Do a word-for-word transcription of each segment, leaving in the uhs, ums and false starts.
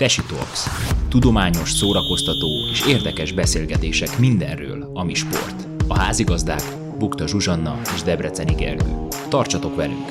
Tesi Talks. Tudományos, szórakoztató és érdekes beszélgetések mindenről, ami sport. A házigazdák Bukta Zsuzsanna és Debreceni Gergő. Tartsatok velünk!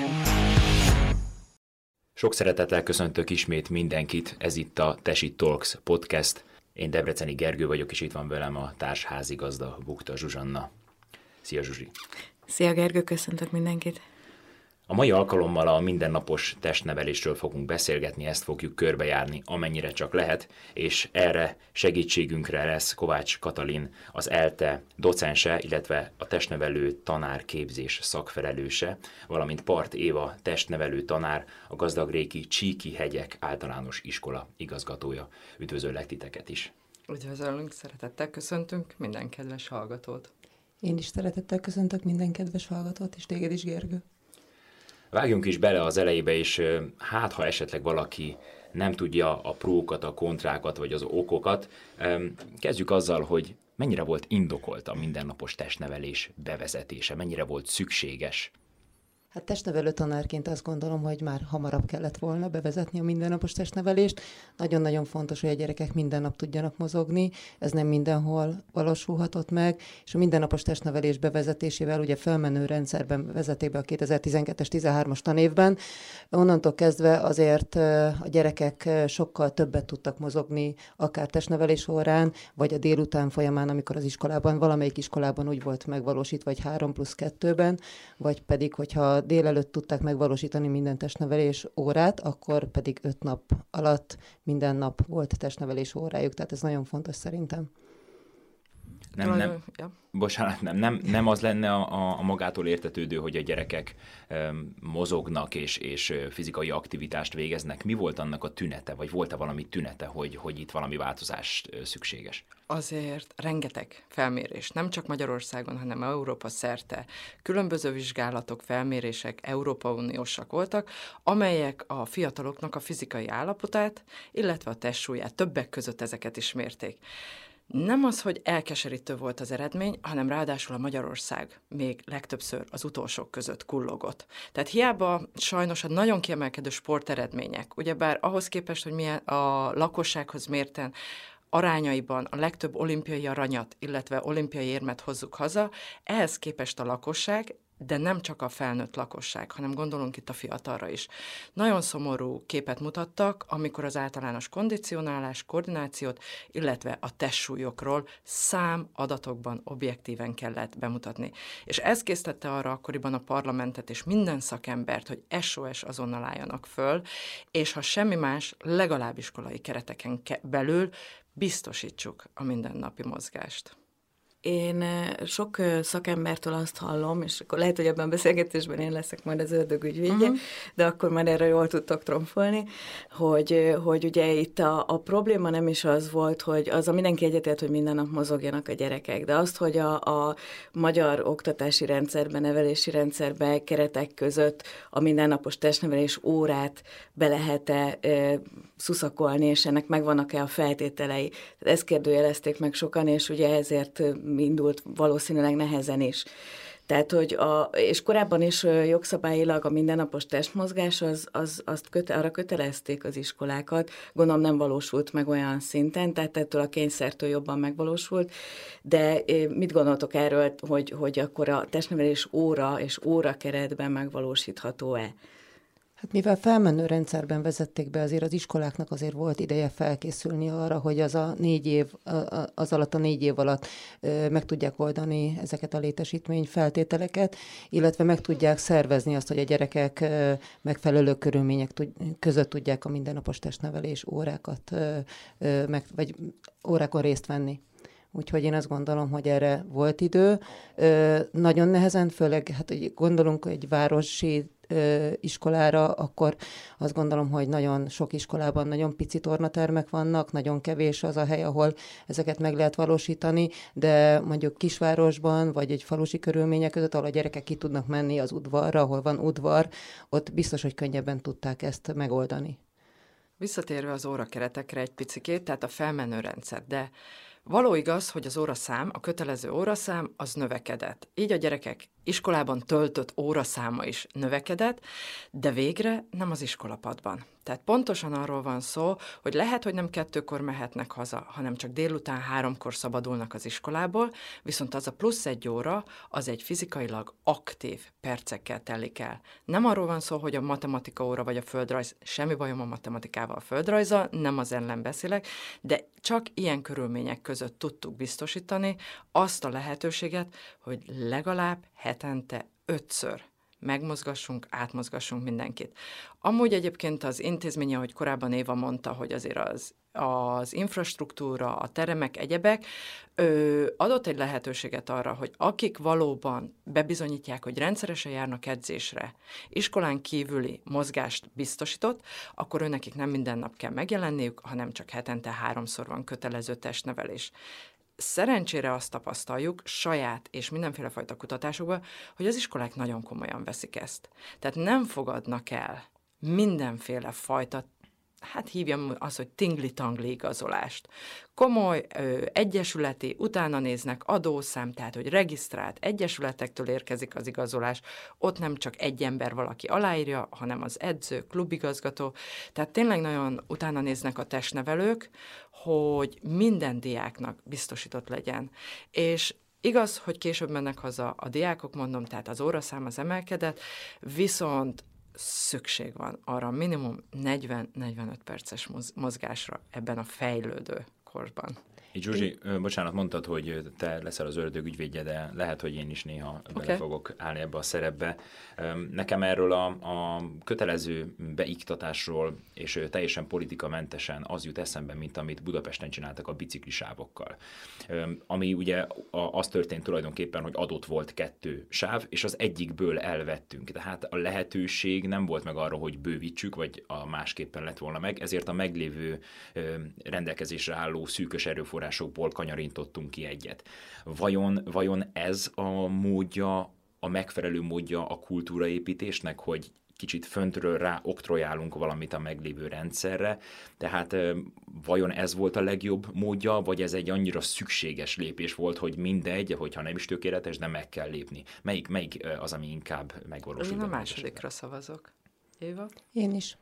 Sok szeretettel köszöntök ismét mindenkit, ez itt a Tesi Talks podcast. Én Debreceni Gergő vagyok, és itt van velem a társházigazda Bukta Zsuzsanna. Szia Zsuzsi! Szia Gergő, köszöntök mindenkit! A mai alkalommal a mindennapos testnevelésről fogunk beszélgetni, ezt fogjuk körbejárni, amennyire csak lehet, és erre segítségünkre lesz Kovács Katalin, az ELTE docense, illetve a testnevelő tanárképzés szakfelelőse, valamint Part Éva testnevelő tanár, a Gazdagréki Csíki Hegyek Általános Iskola igazgatója. Üdvözöllek titeket is! Üdvözöllünk, szeretettel köszöntünk minden kedves hallgatót! Én is szeretettel köszöntök minden kedves hallgatót, és téged is, Gergő. Vágjunk is bele az elejébe, és hát ha esetleg valaki nem tudja a prókat, a kontrákat, vagy az okokat, kezdjük azzal, hogy mennyire volt indokolt a mindennapos testnevelés bevezetése, mennyire volt szükséges. Hát testnevelő tanárként azt gondolom, hogy már hamarabb kellett volna bevezetni a mindennapos testnevelést. Nagyon-nagyon fontos, hogy a gyerekek minden nap tudjanak mozogni, ez nem mindenhol valósulhatott meg, és a mindennapos testnevelés bevezetésével ugye felmenő rendszerben vezették be a kétezer-tizenkettes tizenhármas tanévben. Onnantól kezdve azért a gyerekek sokkal többet tudtak mozogni, akár testnevelés órán, vagy a délután folyamán, amikor az iskolában, valamelyik iskolában úgy volt megvalósítva, vagy három plusz kettőben, vagy pedig, hogyha délelőtt tudták megvalósítani minden testnevelés órát, akkor pedig öt nap alatt minden nap volt testnevelés órájuk, tehát ez nagyon fontos szerintem. Nem, nem, ja. Bocsánat, nem, nem, nem az lenne a, a magától értetődő, hogy a gyerekek um, mozognak és, és fizikai aktivitást végeznek. Mi volt annak a tünete, vagy volt-e valami tünete, hogy, hogy itt valami változás szükséges? Azért rengeteg felmérés, nem csak Magyarországon, hanem Európa szerte. Különböző vizsgálatok, felmérések Európa Uniósak voltak, amelyek a fiataloknak a fizikai állapotát, illetve a testsúlyát, többek között ezeket is mérték. Nem az, hogy elkeserítő volt az eredmény, hanem ráadásul a Magyarország még legtöbbször az utolsók között kullogott. Tehát hiába sajnos a nagyon kiemelkedő sporteredmények, ugyebár ahhoz képest, hogy milyen a lakossághoz mérten arányaiban a legtöbb olimpiai aranyat, illetve olimpiai érmet hozzuk haza, ehhez képest a lakosság, de nem csak a felnőtt lakosság, hanem gondolunk itt a fiatalra is. Nagyon szomorú képet mutattak, amikor az általános kondicionálás, koordinációt, illetve a testsúlyokról szám adatokban objektíven kellett bemutatni. És ez késztette arra akkoriban a parlamentet és minden szakembert, hogy es o es azonnal álljanak föl, és ha semmi más, legalább iskolai kereteken belül biztosítsuk a mindennapi mozgást. Én sok szakembertől azt hallom, és akkor lehet, hogy ebben a beszélgetésben én leszek majd az ördög ügyvédje, uh-huh. de akkor már erre jól tudtok tromfolni, hogy, hogy ugye itt a, a probléma nem is az volt, hogy az a mindenki egyetért, hogy minden nap mozogjanak a gyerekek, de azt, hogy a, a magyar oktatási rendszerben, nevelési rendszerben, keretek között a mindennapos testnevelés órát be lehet-e e, szuszakolni, és ennek megvannak-e a feltételei. Tehát ezt kérdőjelezték meg sokan, és ugye ezért indult valószínűleg nehezen is. Tehát, hogy a, és korábban is jogszabályilag a mindennapos testmozgás, az, az, azt köte, arra kötelezték az iskolákat, gondolom nem valósult meg olyan szinten, tehát ettől a kényszertől jobban megvalósult, de mit gondoltok erről, hogy, hogy akkor a testnevelés óra és óra keretben megvalósítható-e? Hát mivel felmenő rendszerben vezették be, azért az iskoláknak azért volt ideje felkészülni arra, hogy az a négy év, az alatt a négy év alatt meg tudják oldani ezeket a létesítmény feltételeket, illetve meg tudják szervezni azt, hogy a gyerekek megfelelő körülmények között tudják a mindennapos testnevelés órákat, meg, vagy órákon részt venni. Úgyhogy én azt gondolom, hogy erre volt idő. Nagyon nehezen, főleg hát, hogy gondolunk egy városi iskolára, akkor azt gondolom, hogy nagyon sok iskolában nagyon pici tornatermek vannak, nagyon kevés az a hely, ahol ezeket meg lehet valósítani, de mondjuk kisvárosban, vagy egy falusi körülmények között, ahol a gyerekek ki tudnak menni az udvarra, ahol van udvar, ott biztos, hogy könnyebben tudták ezt megoldani. Visszatérve az órakeretekre egy picikét, tehát a felmenő rendszer, de való igaz, hogy az óraszám, a kötelező óraszám az növekedett. Így a gyerekek iskolában töltött óraszáma is növekedett, de végre nem az iskolapadban. Tehát pontosan arról van szó, hogy lehet, hogy nem kettőkor mehetnek haza, hanem csak délután háromkor szabadulnak az iskolából, viszont az a plusz egy óra, az egy fizikailag aktív percekkel telik el. Nem arról van szó, hogy a matematika óra vagy a földrajz, semmi bajom a matematikával, a földrajzzal, nem az ellen beszélek, de csak ilyen körülmények között tudtuk biztosítani azt a lehetőséget, hogy legalább hetente ötször megmozgassunk, átmozgassunk mindenkit. Amúgy egyébként az intézmény, ahogy korábban Éva mondta, hogy azért az, az infrastruktúra, a teremek, egyebek, ö, adott egy lehetőséget arra, hogy akik valóban bebizonyítják, hogy rendszeresen járnak edzésre, iskolán kívüli mozgást biztosított, akkor őnekik nem minden nap kell megjelenniük, hanem csak hetente háromszor van kötelező testnevelés. Szerencsére azt tapasztaljuk saját és mindenféle fajta kutatásokban, hogy az iskolák nagyon komolyan veszik ezt. Tehát nem fogadnak el mindenféle fajta, hát hívjam azt, hogy tingli-tangli igazolást. Komoly, ö, egyesületi, utána néznek, adószám, tehát, hogy regisztrált egyesületektől érkezik az igazolás, ott nem csak egy ember valaki aláírja, hanem az edző, klubigazgató, tehát tényleg nagyon utána néznek a testnevelők, hogy minden diáknak biztosított legyen. És igaz, hogy később mennek haza a diákok, mondom, tehát az óraszám az emelkedett, viszont szükség van arra minimum negyven-negyvenöt perces mozgásra ebben a fejlődő korban. Így Zsuzsi, bocsánat, mondtad, hogy te leszel az ördög ügyvédje, de lehet, hogy én is néha okay. bele fogok állni ebbe a szerepbe. Nekem erről a, a kötelező beiktatásról és teljesen politikamentesen az jut eszembe, mint amit Budapesten csináltak a biciklisávokkal. Ami ugye az történt tulajdonképpen, hogy adott volt kettő sáv, és az egyikből elvettünk. Tehát a lehetőség nem volt meg arra, hogy bővítsük, vagy a másképpen lett volna meg, ezért a meglévő rendelkezésre álló szűkös erőforrásokból kanyarintottunk ki egyet. Vajon, vajon ez a módja, a megfelelő módja a kultúraépítésnek, hogy kicsit föntről rá oktrojálunk valamit a meglévő rendszerre, tehát vajon ez volt a legjobb módja, vagy ez egy annyira szükséges lépés volt, hogy mindegy, hogyha nem is tökéletes, de meg kell lépni. Melyik, melyik az, ami inkább megvalósul? Én a másodikra szavazok. Éva? Én is.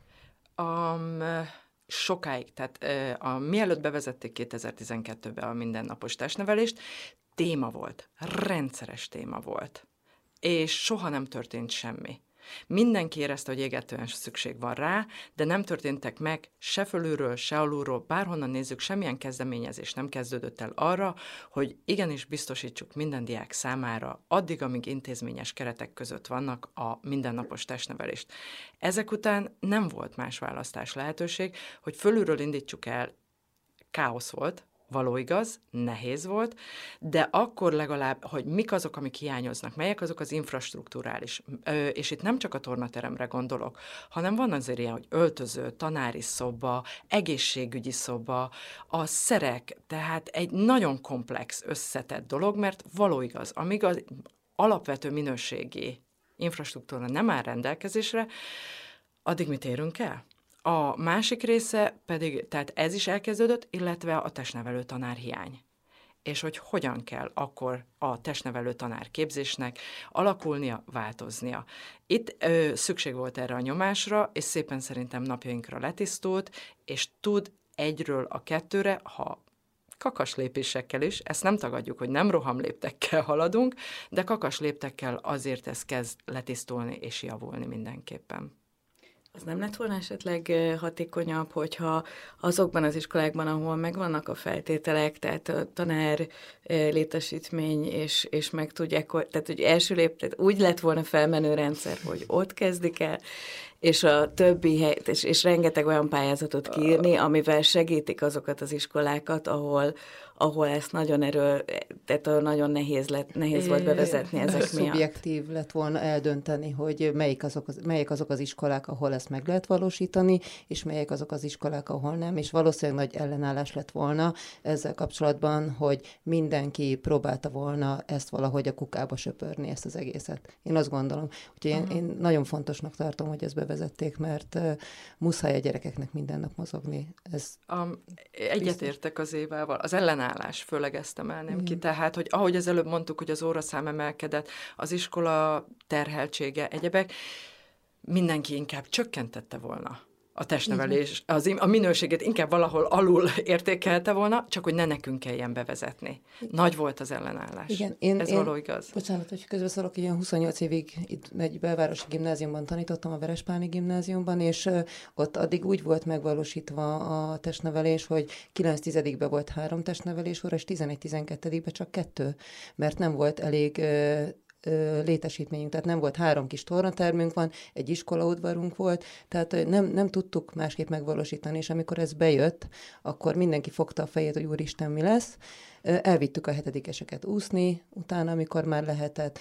Um, sokáig, tehát a, mielőtt bevezették kétezer-tizenkettőben a mindennapos testnevelést, téma volt, rendszeres téma volt, és soha nem történt semmi. Mindenki érezte, hogy égetően szükség van rá, de nem történtek meg se fölülről, se alulról, bárhonnan nézzük, semmilyen kezdeményezés nem kezdődött el arra, hogy igenis biztosítsuk minden diák számára, addig, amíg intézményes keretek között vannak a mindennapos testnevelést. Ezek után nem volt más választás lehetőség, hogy fölülről indítsuk el, káosz volt, való igaz, nehéz volt, de akkor legalább, hogy mik azok, amik hiányoznak, melyek azok az infrastruktúrális, és itt nem csak a tornateremre gondolok, hanem van azért ilyen, hogy öltöző, tanári szoba, egészségügyi szoba, a szerek, tehát egy nagyon komplex, összetett dolog, mert való igaz, amíg az alapvető minőségi infrastruktúra nem áll rendelkezésre, addig mit érünk el? A másik része pedig, tehát ez is elkezdődött, illetve a testnevelő tanár hiány. És hogy hogyan kell akkor a testnevelő tanár képzésnek alakulnia, változnia. Itt ö, szükség volt erre a nyomásra, és szépen szerintem napjainkra letisztult, és tud egyről a kettőre, ha kakas lépésekkel is, ezt nem tagadjuk, hogy nem rohamléptekkel haladunk, de kakas léptekkel azért ez kezd letisztulni és javulni mindenképpen. Az nem lett volna esetleg hatékonyabb, hogyha azokban az iskolákban, ahol megvannak a feltételek, tehát a tanár létesítmény, és, és meg tudják, tehát hogy első lép, tehát úgy lett volna felmenő rendszer, hogy ott kezdik el, és a többi hely, és, és rengeteg olyan pályázatot kiírni, amivel segítik azokat az iskolákat, ahol, ahol ezt nagyon erő, tehát nagyon nehéz, lett, nehéz volt bevezetni ezek miatt. Szubjektív lett volna eldönteni, hogy melyik azok, az, melyik azok az iskolák, ahol ezt meg lehet valósítani, és melyik azok az iskolák, ahol nem, és valószínűleg nagy ellenállás lett volna ezzel kapcsolatban, hogy mindenki próbálta volna ezt valahogy a kukába söpörni, ezt az egészet. Én azt gondolom. Úgyhogy uh-huh. én, én nagyon fontosnak tartom, hogy ez bevezetni. bevezették, mert uh, muszáj a gyerekeknek minden nap mozogni. Ez um, egyetértek az Évával. Az ellenállás, főleg ezt emelném Igen. ki. Tehát, hogy ahogy az előbb mondtuk, hogy az óraszám emelkedett, az iskola terheltsége, egyebek, mindenki inkább csökkentette volna a testnevelés, az, a minőségét inkább valahol alul értékelte volna, csak hogy ne nekünk kelljen bevezetni. Nagy volt az ellenállás. Igen, én, Ez én, való igaz. Bocsánat, hogy közbeszólok, ilyen huszonnyolc évig itt egy belvárosi gimnáziumban tanítottam, a Verespálni gimnáziumban, és uh, ott addig úgy volt megvalósítva a testnevelés, hogy kilenc tizedikben volt három testnevelés óra, és tizenegy tizenkettedikben csak kettő, mert nem volt elég uh, létesítményünk, tehát nem volt három kis tornatermünk van, egy iskolaudvarunk volt, tehát nem, nem tudtuk másképp megvalósítani, és amikor ez bejött, akkor mindenki fogta a fejét, hogy úristen, mi lesz. Elvittük a hetedikeseket úszni, utána, amikor már lehetett,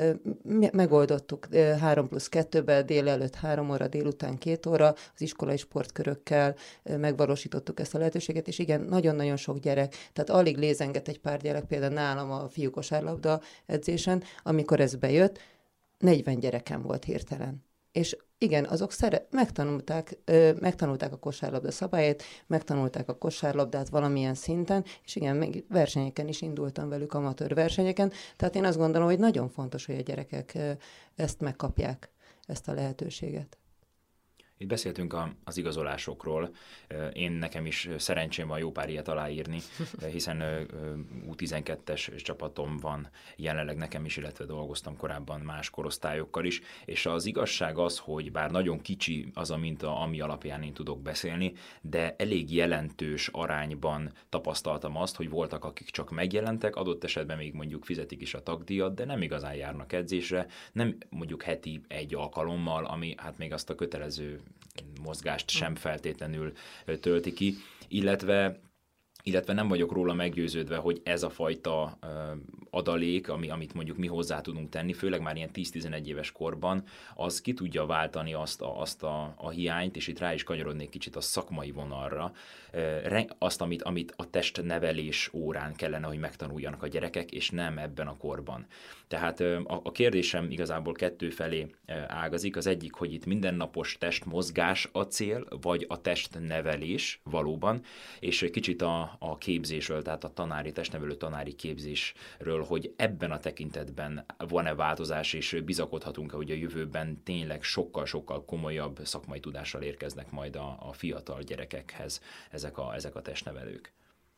megoldottuk három plusz kettőbe, délelőtt három óra, délután két óra, az iskolai sportkörökkel megvalósítottuk ezt a lehetőséget, és igen, nagyon-nagyon sok gyerek, tehát alig lézengett egy pár gyerek, például nálam a fiú kosárlabda edzésen, amikor ez bejött, negyven gyerekem volt hirtelen. És igen, azok szere- megtanulták, ö, megtanulták a kosárlabda szabályát, megtanulták a kosárlabdát valamilyen szinten, és igen, még versenyeken is indultam velük, amatőr versenyeken, tehát én azt gondolom, hogy nagyon fontos, hogy a gyerekek ö, ezt megkapják, ezt a lehetőséget. Itt beszéltünk a, az igazolásokról. Én nekem is szerencsém van jó pár ilyet aláírni, hiszen U tizenkettes csapatom van jelenleg nekem is, illetve dolgoztam korábban más korosztályokkal is, és az igazság az, hogy bár nagyon kicsi az a minta, ami alapján én tudok beszélni, de elég jelentős arányban tapasztaltam azt, hogy voltak, akik csak megjelentek, adott esetben még mondjuk fizetik is a tagdíjat, de nem igazán járnak edzésre, nem mondjuk heti egy alkalommal, ami hát még azt a kötelező mozgást sem feltétlenül tölti ki, illetve illetve nem vagyok róla meggyőződve, hogy ez a fajta uh, adalék, ami, amit mondjuk mi hozzá tudunk tenni, főleg már ilyen tíz-tizenegy éves korban, az ki tudja váltani azt a, azt a, a hiányt, és itt rá is kanyarodnék kicsit a szakmai vonalra, uh, azt, amit, amit a testnevelés órán kellene, hogy megtanuljanak a gyerekek, és nem ebben a korban. Tehát uh, a, a kérdésem igazából kettő felé uh, ágazik. Az egyik, hogy itt mindennapos testmozgás a cél, vagy a testnevelés valóban, és kicsit a a képzésről, tehát a tanári, testnevelő tanári képzésről, hogy ebben a tekintetben van-e változás, és bizakodhatunk-e, hogy a jövőben tényleg sokkal-sokkal komolyabb szakmai tudással érkeznek majd a, a fiatal gyerekekhez ezek a, ezek a testnevelők.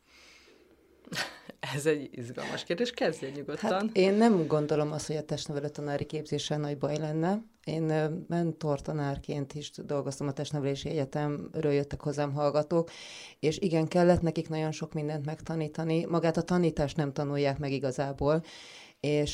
Ez egy izgalmas kérdés, kezdje nyugodtan. Hát én nem gondolom azt, hogy a testnevelő tanári képzéssel nagy baj lenne. Én mentortanárként is dolgoztam a testnevelési egyetemről, jöttek hozzám hallgatók, és igen, kellett nekik nagyon sok mindent megtanítani. Magát a tanítást nem tanulják meg igazából, és,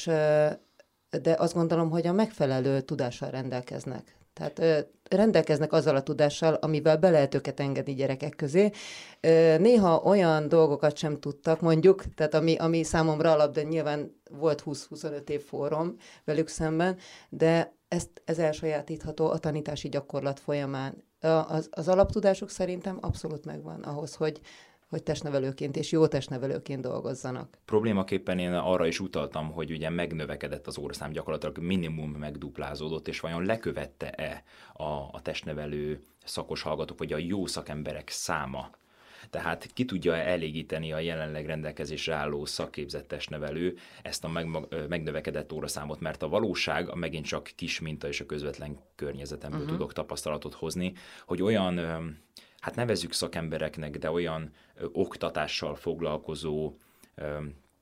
de azt gondolom, hogy a megfelelő tudással rendelkeznek. Tehát ö, rendelkeznek azzal a tudással, amivel be lehet őket engedni gyerekek közé. Ö, néha olyan dolgokat sem tudtak, mondjuk, tehát ami, ami számomra alap, de nyilván volt húsz-huszonöt év fórum velük szemben, de ezt, ez elsajátítható a tanítási gyakorlat folyamán. Az, az alaptudásuk szerintem abszolút megvan ahhoz, hogy hogy testnevelőként és jó testnevelőként dolgozzanak. Problémaképpen én arra is utaltam, hogy ugye megnövekedett az óraszám, gyakorlatilag minimum megduplázódott, és vajon lekövette-e a, a testnevelő szakos hallgatók, vagy a jó szakemberek száma? Tehát ki tudja elégíteni a jelenleg rendelkezésre álló szakképzett testnevelő ezt a meg, megnövekedett óraszámot, mert a valóság, megint csak kis minta és a közvetlen környezetemből uh-huh. tudok tapasztalatot hozni, hogy olyan, hát nevezzük szakembereknek, de olyan ö, oktatással foglalkozó ö,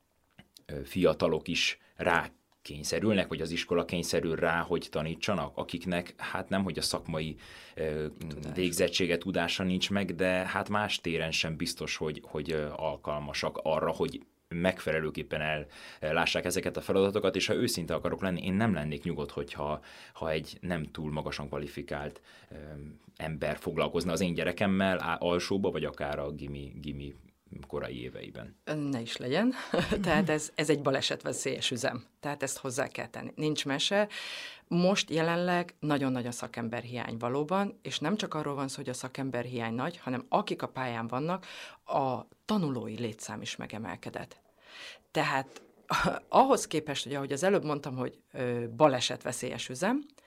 ö, fiatalok is rá kényszerülnek, vagy az iskola kényszerül rá, hogy tanítsanak, akiknek hát nem, hogy a szakmai ö, végzettsége, tudása nincs meg, de hát más téren sem biztos, hogy, hogy ö, alkalmasak arra, hogy megfelelőképpen ellássák ezeket a feladatokat, és ha őszinte akarok lenni, én nem lennék nyugodt, hogyha ha egy nem túl magasan kvalifikált ö, ember foglalkozna az én gyerekemmel alsóba, vagy akár a gimi, gimi korai éveiben. Ne is legyen. Tehát ez, ez egy balesetveszélyes üzem. Tehát ezt hozzá kell tenni. Nincs mese. Most jelenleg nagyon nagy a szakemberhiány valóban, és nem csak arról van szó, hogy a szakemberhiány nagy, hanem akik a pályán vannak, a tanulói létszám is megemelkedett. Tehát ahhoz képest, hogy ahogy az előbb mondtam, hogy balesetveszélyes üzem,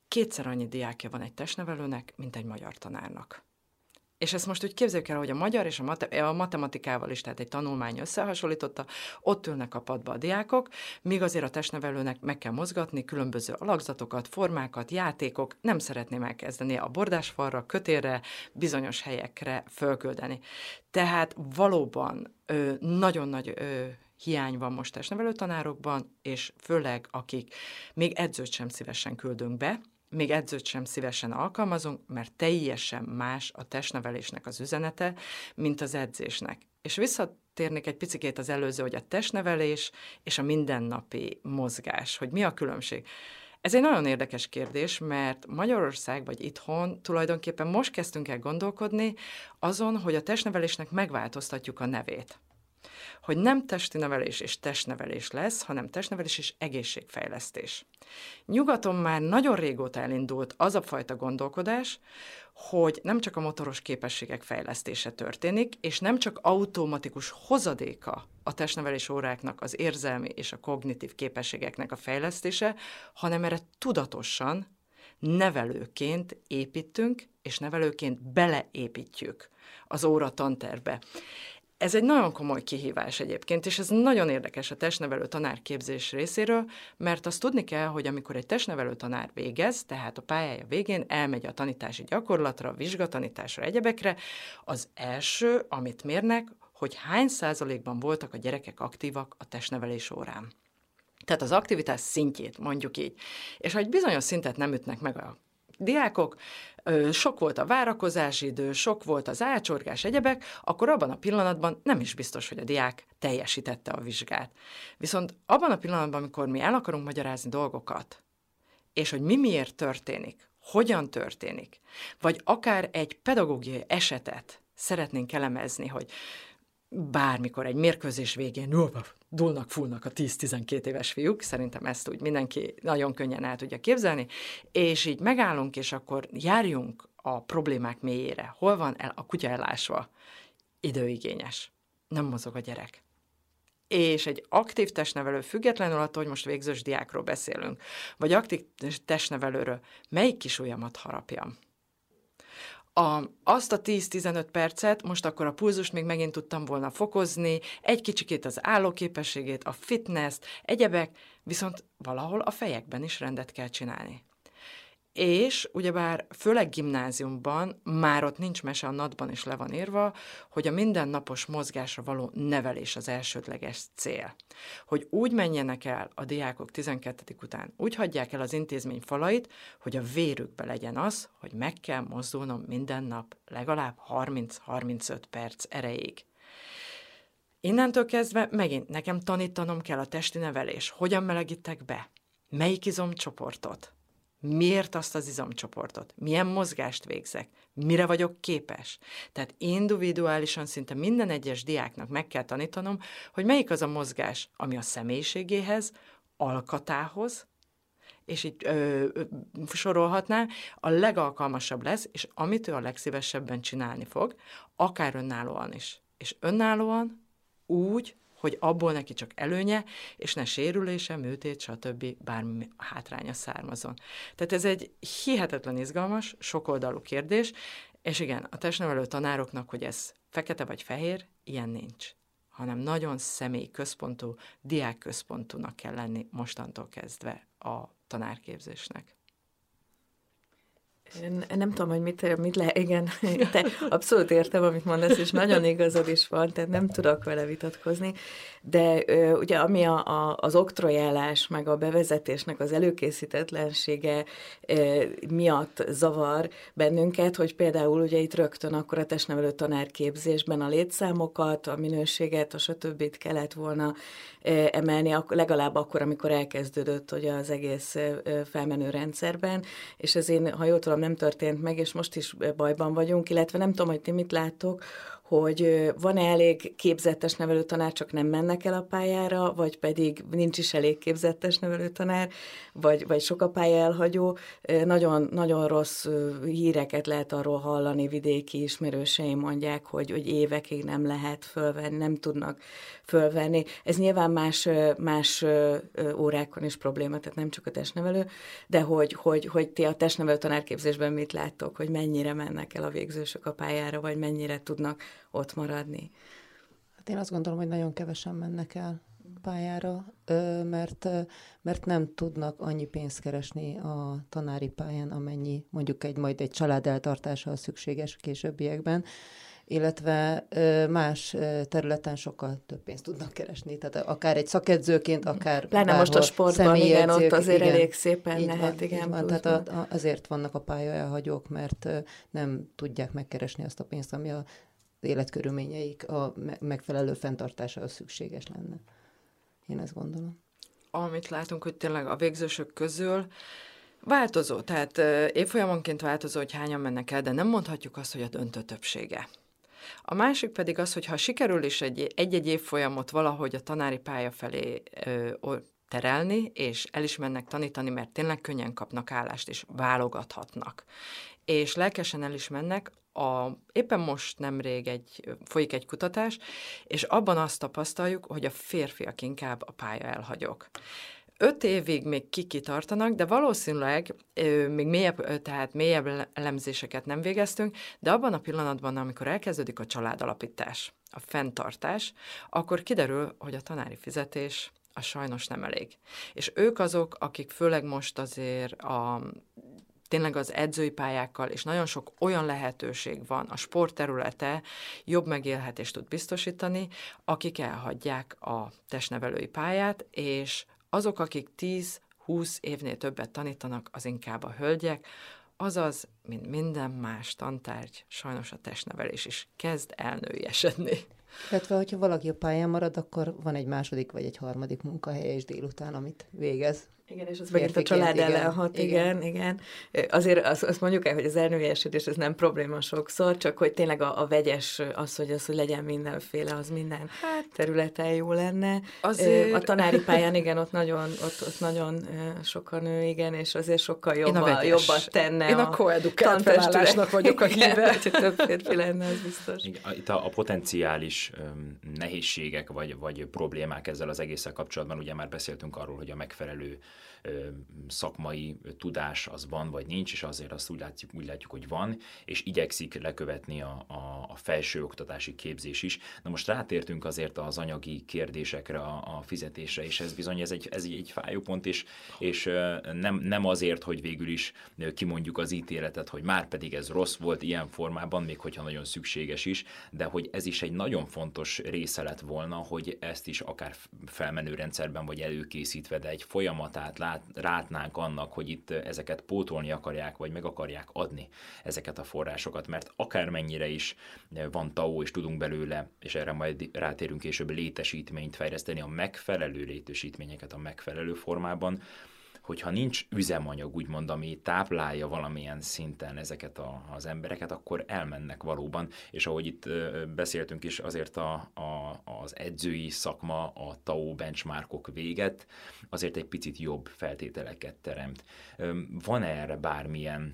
kétszer annyi diákja van egy testnevelőnek, mint egy magyar tanárnak. És ezt most úgy képzeljük el, hogy a magyar és a, mate- a matematikával is, tehát egy tanulmány összehasonlította, ott ülnek a padba a diákok, míg azért a testnevelőnek meg kell mozgatni különböző alakzatokat, formákat, játékok, nem szeretném elkezdeni a bordásfalra, kötélre, bizonyos helyekre fölküldeni. Tehát valóban ö, nagyon nagy ö, hiány van most testnevelő tanárokban, és főleg akik még edzőt sem szívesen küldünk be, még edzőt sem szívesen alkalmazunk, mert teljesen más a testnevelésnek az üzenete, mint az edzésnek. És visszatérnék egy picikét az előző, hogy a testnevelés és a mindennapi mozgás, hogy mi a különbség. Ez egy nagyon érdekes kérdés, mert Magyarország vagy itthon tulajdonképpen most kezdtünk el gondolkodni azon, hogy a testnevelésnek megváltoztatjuk a nevét. Hogy nem testi nevelés és testnevelés lesz, hanem testnevelés és egészségfejlesztés. Nyugaton már nagyon régóta elindult az a fajta gondolkodás, hogy nem csak a motoros képességek fejlesztése történik, és nem csak automatikus hozadéka a testnevelés óráknak az érzelmi és a kognitív képességeknek a fejlesztése, hanem erre tudatosan nevelőként építünk, és nevelőként beleépítjük az óra tantervbe. Ez egy nagyon komoly kihívás egyébként, és ez nagyon érdekes a testnevelő tanárképzés részéről, mert azt tudni kell, hogy amikor egy testnevelő tanár végez, tehát a pályája végén elmegy a tanítási gyakorlatra, a vizsgatanításra, egyebekre, az első, amit mérnek, hogy hány százalékban voltak a gyerekek aktívak a testnevelés órán. Tehát az aktivitás szintjét, mondjuk így. És ha egy bizonyos szintet nem ütnek meg a diákok, sok volt a várakozási idő, sok volt az ácsorgás, egyebek, akkor abban a pillanatban nem is biztos, hogy a diák teljesítette a vizsgát. Viszont abban a pillanatban, amikor mi el akarunk magyarázni dolgokat, és hogy mi miért történik, hogyan történik, vagy akár egy pedagógiai esetet szeretnénk elemezni, hogy bármikor egy mérkőzés végén dúlnak, fullnak a tíz-tizenkét éves fiúk, szerintem ezt úgy mindenki nagyon könnyen el tudja képzelni, és így megállunk, és akkor járjunk a problémák mélyére. Hol van el a kutya elásva? Időigényes. Nem mozog a gyerek. És egy aktív testnevelő, függetlenül attól, hogy most végzős diákról beszélünk, vagy aktív testnevelőről, melyik kis ujjamat harapjam? A, azt a tíz-tizenöt percet, most akkor a pulzust még megint tudtam volna fokozni, egy kicsikét az állóképességét, a fitness-t, egyebek, viszont valahol a fejekben is rendet kell csinálni. És ugyebár főleg gimnáziumban, már ott nincs mese, a NAT-ban is le van írva, hogy a mindennapos mozgásra való nevelés az elsődleges cél. Hogy úgy menjenek el a diákok tizenkettedik után, úgy hagyják el az intézmény falait, hogy a vérükbe legyen az, hogy meg kell mozdulnom minden nap legalább harminc-harmincöt perc erejéig. Innentől kezdve megint nekem tanítanom kell a testi nevelés, hogyan melegítek be, melyik izomcsoportot, miért azt az izomcsoportot, milyen mozgást végzek, mire vagyok képes. Tehát individuálisan szinte minden egyes diáknak meg kell tanítanom, hogy melyik az a mozgás, ami a személyiségéhez, alkatához, és így ö, ö, sorolhatnám, a legalkalmasabb lesz, és amit ő a legszívesebben csinálni fog, akár önállóan is. És önállóan úgy, hogy abból neki csak előnye, és ne sérülése, műtét, stb. Bármi hátránya származon. Tehát ez egy hihetetlen izgalmas, sokoldalú kérdés, és igen, a testnevelő tanároknak, hogy ez fekete vagy fehér, ilyen nincs, hanem nagyon személyközpontú, diákközpontúnak kell lenni mostantól kezdve a tanárképzésnek. Én nem tudom, hogy mit, mit le... Igen, te abszolút értem, amit mondasz, és nagyon igazad is van, tehát nem tudok vele vitatkozni, de ö, ugye ami a, a, az oktrojálás, meg a bevezetésnek az előkészítetlensége ö, miatt zavar bennünket, hogy például ugye itt rögtön akkor a testnevelő tanárképzésben a létszámokat, a minőséget, a stb. Kellett volna ö, emelni, ak- legalább akkor, amikor elkezdődött ugye az egész ö, felmenő rendszerben, és ez én, ha jól tudom, általam nem történt meg, és most is bajban vagyunk, illetve nem tudom, hogy ti mit láttok, hogy van-e elég képzettes nevelőtanár, csak nem mennek el a pályára, vagy pedig nincs is elég képzettes nevelőtanár, vagy, vagy sok a pálya elhagyó. Nagyon, nagyon rossz híreket lehet arról hallani, vidéki ismerőseim mondják, hogy, hogy évekig nem lehet fölvenni, nem tudnak fölvenni. Ez nyilván más, más órákon is probléma, tehát nem csak a testnevelő, de hogy, hogy, hogy ti a testnevelő tanárképzésben mit láttok, hogy mennyire mennek el a végzősök a pályára, vagy mennyire tudnak ott maradni? Hát én azt gondolom, hogy nagyon kevesen mennek el pályára, mert, mert nem tudnak annyi pénzt keresni a tanári pályán, amennyi mondjuk egy majd egy család eltartása szükséges későbbiekben, illetve más területen sokkal több pénzt tudnak keresni. Tehát akár egy szakedzőként, akár Pláne most a sportban, igen, ott azért igen, elég szépen így lehet, van, igen. Van, tehát a, a, azért vannak a pálya elhagyók, mert nem tudják megkeresni azt a pénzt, ami a életkörülményeik a megfelelő fenntartásához szükséges lenne. Én ezt gondolom. Amit látunk, hogy tényleg a végzősök közül változó, tehát évfolyamonként változó, hogy hányan mennek el, de nem mondhatjuk azt, hogy a döntő többsége. A másik pedig az, hogy ha sikerül is egy, egy-egy évfolyamot valahogy a tanári pálya felé ö, terelni, és el is mennek tanítani, mert tényleg könnyen kapnak állást, és válogathatnak. És lelkesen el is mennek, a, éppen most nemrég egy, folyik egy kutatás, és abban azt tapasztaljuk, hogy a férfiak inkább a pálya elhagyók. Öt évig még kiki tartanak, de valószínűleg ö, még mélyebb, tehát mélyebb elemzéseket nem végeztünk, de abban a pillanatban, amikor elkezdődik a családalapítás, a fenntartás, akkor kiderül, hogy a tanári fizetés az sajnos nem elég. És ők azok, akik főleg most azért a tényleg az edzői pályákkal, és nagyon sok olyan lehetőség van, a sport területe jobb megélhetést tud biztosítani, akik elhagyják a testnevelői pályát, és azok, akik tíz-húsz évnél többet tanítanak, az inkább a hölgyek, azaz, mint minden más tantárgy, sajnos a testnevelés is kezd elnőiesedni. Illetve, hogyha valaki a pályán marad, akkor van egy második vagy egy harmadik munkahelye is délután, amit végez. Igen, és az megint a család ellen hat, igen, igen. igen. Azért azt, azt mondjuk el, hogy az elnőiesedés ez nem probléma sokszor, csak hogy tényleg a, a vegyes az, hogy az, hogy legyen mindenféle, az minden hát, területen jó lenne. Azért... A tanári pályán, igen, ott nagyon, ott, ott nagyon sok a nő, igen, és azért sokkal jobba, jobbat tenne. Én a koedukált felállásnak vagyok a híve. Hogyha több férfi lenne, az biztos. Itt a, a potenciális um, nehézségek vagy, vagy problémák ezzel az egésszel kapcsolatban, ugye már beszéltünk arról, hogy a megfelelő szakmai tudás az van, vagy nincs, és azért azt úgy látjuk, úgy látjuk hogy van, és igyekszik lekövetni a, a, a felsőoktatási képzés is. Na most rátértünk azért az anyagi kérdésekre, a, a fizetésre, és ez bizony ez egy, ez egy fájópont, és, és nem, nem azért, hogy végül is kimondjuk az ítéletet, hogy már pedig ez rossz volt ilyen formában, még hogyha nagyon szükséges is, de hogy ez is egy nagyon fontos része lett volna, hogy ezt is akár felmenő rendszerben, vagy előkészítve, de egy folyamatát lát, rátnánk annak, hogy itt ezeket pótolni akarják, vagy meg akarják adni ezeket a forrásokat, mert akármennyire is van té á o, és tudunk belőle, és erre majd rátérünk később, létesítményt fejleszteni, a megfelelő létesítményeket a megfelelő formában, hogyha nincs üzemanyag, úgymond, ami táplálja valamilyen szinten ezeket a, az embereket, akkor elmennek valóban, és ahogy itt beszéltünk is, azért a, a, az edzői szakma a té á o benchmarkok véget azért egy picit jobb feltételeket teremt. Van-e erre bármilyen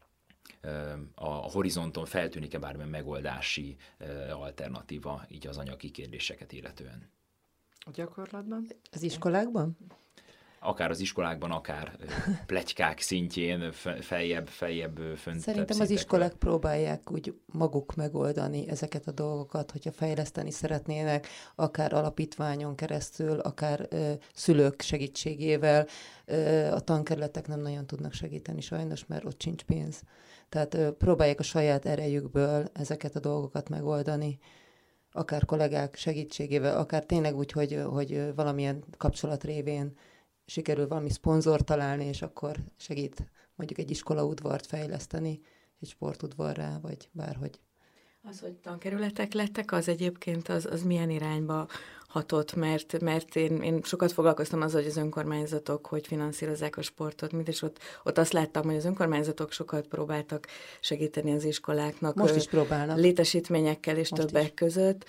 a horizonton, feltűnik-e bármilyen megoldási alternatíva így az anyagi kérdéseket illetően? A gyakorlatban? Az iskolákban? Akár az iskolákban, akár pletykák szintjén, feljebb, feljebb fönt. Szerintem az iskolák próbálják úgy maguk megoldani ezeket a dolgokat, hogyha fejleszteni szeretnének, akár alapítványon keresztül, akár ö, szülők segítségével. Ö, a tankerületek nem nagyon tudnak segíteni sajnos, mert ott sincs pénz. Tehát ö, próbálják a saját erejükből ezeket a dolgokat megoldani, akár kollégák segítségével, akár tényleg úgy, hogy, hogy valamilyen kapcsolat révén sikerül valami szponzor találni, és akkor segít mondjuk egy iskolaudvart fejleszteni, egy sportudvarrá, vagy bárhogy. Az, hogy tankerületek lettek, az egyébként az, az milyen irányba hatott, mert, mert én, én sokat foglalkoztam azzal, hogy az önkormányzatok hogy finanszírozzák a sportot, mint és ott, ott azt láttam, hogy az önkormányzatok sokat próbáltak segíteni az iskoláknak. Most is próbálnak. Létesítményekkel és Most többek is. között,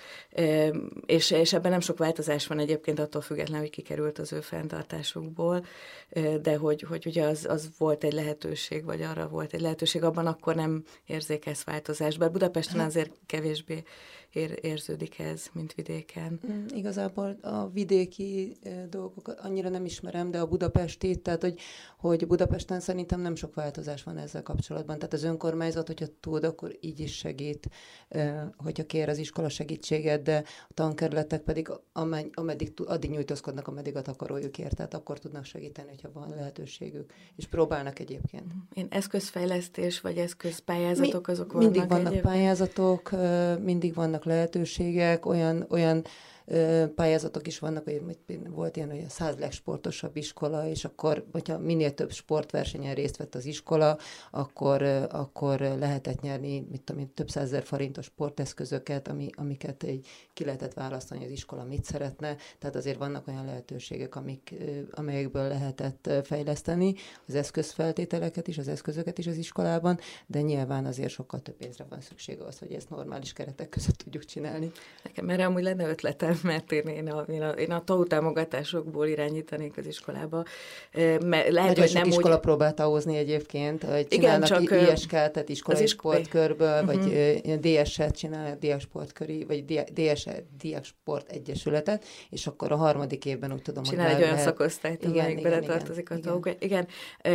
és, és ebben nem sok változás van egyébként attól függetlenül, hogy kikerült az ő fenntartásukból, de hogy, hogy ugye az, az volt egy lehetőség, vagy arra volt egy lehetőség, abban akkor nem érzékelsz változást, bár Budapesten azért kevésbé ér, érződik ez, mint vidéken. Mm, igazából a vidéki e, dolgokat annyira nem ismerem, de a budapesti, tehát hogy, hogy Budapesten szerintem nem sok változás van ezzel kapcsolatban. Tehát az önkormányzat, hogyha tud, akkor így is segít, e, hogyha kér az iskola segítséget, de a tankerületek pedig ameddig, ameddig addig nyújtózkodnak, ameddig a takarójuk ér, tehát akkor tudnak segíteni, hogyha van lehetőségük. És próbálnak egyébként. Én eszközfejlesztés, vagy eszközpályázatok, Mi, azok vannak mindig vannak egyébként? pályázatok, mindig vannak lehetőségek, olyan, olyan pályázatok is vannak, hogy volt ilyen, hogy a száz legsportosabb iskola, és akkor, hogyha minél több sportversenyen részt vett az iskola, akkor, akkor lehetett nyerni, mit tudom én, több százezer forintos sporteszközöket, ami, amiket egy, ki lehetett választani, az iskola mit szeretne, tehát azért vannak olyan lehetőségek, amik, amelyekből lehetett fejleszteni az eszközfeltételeket is, az eszközöket is az iskolában, de nyilván azért sokkal több pénzre van szükség ahhoz, hogy ezt normális keretek között tudjuk csinálni. Nekem erre amúgy lenne ötletem, mert én, én, a, én, a, én a té á u támogatásokból irányítanék az iskolába. Mert lehet, Nagyon hogy sok nem iskola úgy... próbál táhozni egyébként, hogy Igen, csinálnak csak, i es ká, tehát iskolai is... sportkörből, uh-huh. vagy dé es-et csinálnak, diák sportköri, vagy dé es Diák Sport Egyesületet, és akkor a harmadik évben úgy tudom, csinál hogy egy olyan lehet... szakosztályt, amelyik beletartozik a té á u. Igen, igen.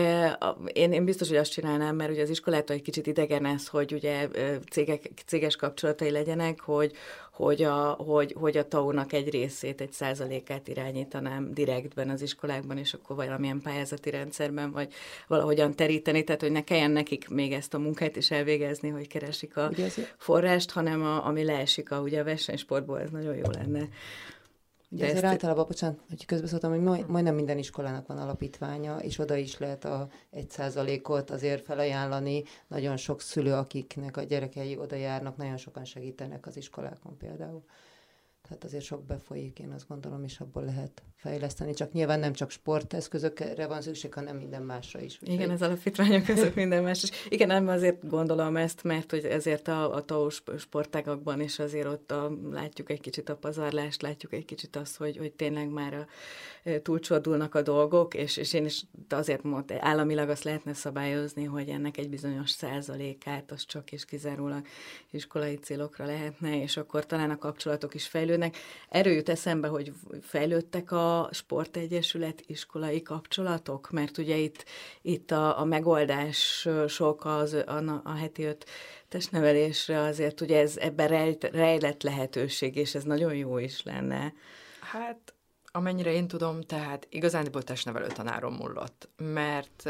Én, én biztos, hogy azt csinálnám, mert ugye az iskolától egy kicsit idegen ez, hogy ugye cégek, céges kapcsolatai legyenek, hogy, hogy a, hogy, hogy a té á u-nak egy részét, egy százalékát irányítanám direktben az iskolákban, és akkor valamilyen pályázati rendszerben, vagy valahogyan teríteni, tehát hogy ne kelljen nekik még ezt a munkát is elvégezni, hogy keresik a forrást, hanem a, ami leesik a, ugye a versenysportból, ez nagyon jó lenne. Ugye ezért ezt... általában, bocsánat, hogy közbeszóltam, hogy majd, majdnem minden iskolának van alapítványa, és oda is lehet a egy százalékot azért felajánlani. Nagyon sok szülő, akiknek a gyerekei oda járnak, nagyon sokan segítenek az iskolákon például. Tehát azért sok befolyik, én azt gondolom, és abból lehet fejleszteni. Csak nyilván nem csak sporteszközökre van szükség, hanem minden másra is. Igen, úgy, az alapítványok között minden más is. Igen, nem azért gondolom ezt, mert hogy ezért a, a té á u sportágakban is azért ott a, látjuk egy kicsit a pazarlást, látjuk egy kicsit azt, hogy, hogy tényleg már a, túlcsordulnak a dolgok, és, és én is azért mondtam, államilag azt lehetne szabályozni, hogy ennek egy bizonyos százalékát az csak és kizárólag iskolai célokra lehetne, és akkor talán a kapcsolatok is fejlődnek. Erről jut eszembe, hogy fejlődtek a sportegyesület iskolai kapcsolatok, mert ugye itt, itt a, a megoldás sok az, a, a heti öt testnevelésre azért ugye ez, ebben rejt, rejlett lehetőség, és ez nagyon jó is lenne. Hát amennyire én tudom, tehát igazándiból testnevelő tanáron múlott, mert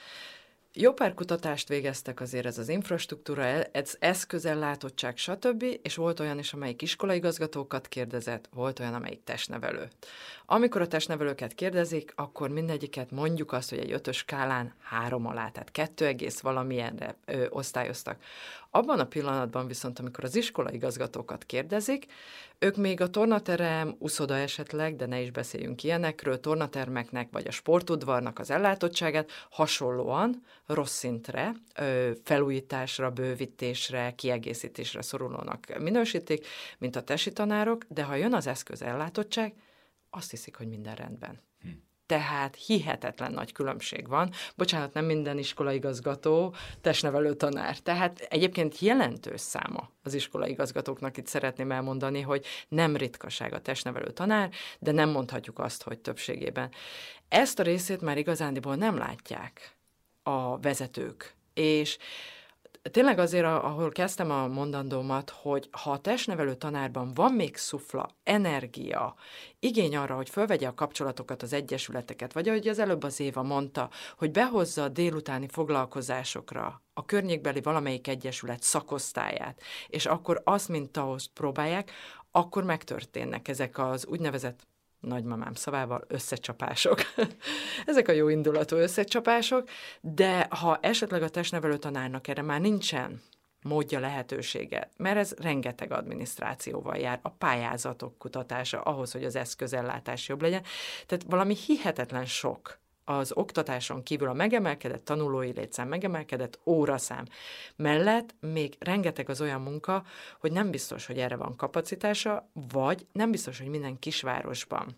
jó pár kutatást végeztek azért ez az infrastruktúra, ez eszközellátottság, stb., és volt olyan is, amelyik iskolaigazgatókat kérdezett, volt olyan, amelyik testnevelő. Amikor a testnevelőket kérdezik, akkor mindegyiket mondjuk azt, hogy egy ötös skálán három alá, tehát kettő egész valamilyenre ö, osztályoztak. Abban a pillanatban viszont, amikor az iskolaigazgatókat kérdezik, ők még a tornaterem, uszoda esetleg, de ne is beszéljünk ilyenekről, tornatermeknek vagy a sportudvarnak az ellátottságát hasonlóan rossz szintre, ö, felújításra, bővítésre, kiegészítésre szorulónak minősítik, mint a tesi tanárok, de ha jön az eszköz ellátottság, azt hiszik, hogy minden rendben. Hm. Tehát hihetetlen nagy különbség van. Bocsánat, nem minden iskolaigazgató testnevelő tanár. Tehát egyébként jelentős száma az iskolaigazgatóknak, itt szeretném elmondani, hogy nem ritkaság a testnevelő tanár, de nem mondhatjuk azt, hogy többségében. Ezt a részét már igazándiból nem látják a vezetők. És tényleg azért, ahol kezdtem a mondandómat, hogy ha a testnevelő tanárban van még szufla, energia, igény arra, hogy fölvegye a kapcsolatokat, az egyesületeket, vagy ahogy az előbb az Éva mondta, hogy behozza a délutáni foglalkozásokra a környékbeli valamelyik egyesület szakosztályát, és akkor azt, mint té á u-t próbálják, akkor megtörténnek ezek az úgynevezett nagymamám szavával összecsapások. Ezek a jó indulatú összecsapások, de ha esetleg a testnevelő tanárnak erre már nincsen módja, lehetősége, mert ez rengeteg adminisztrációval jár, a pályázatok kutatása ahhoz, hogy az eszközellátás jobb legyen. Tehát valami hihetetlen sok az oktatáson kívül a megemelkedett tanulói létszám, megemelkedett óraszám mellett még rengeteg az olyan munka, hogy nem biztos, hogy erre van kapacitása, vagy nem biztos, hogy minden kisvárosban,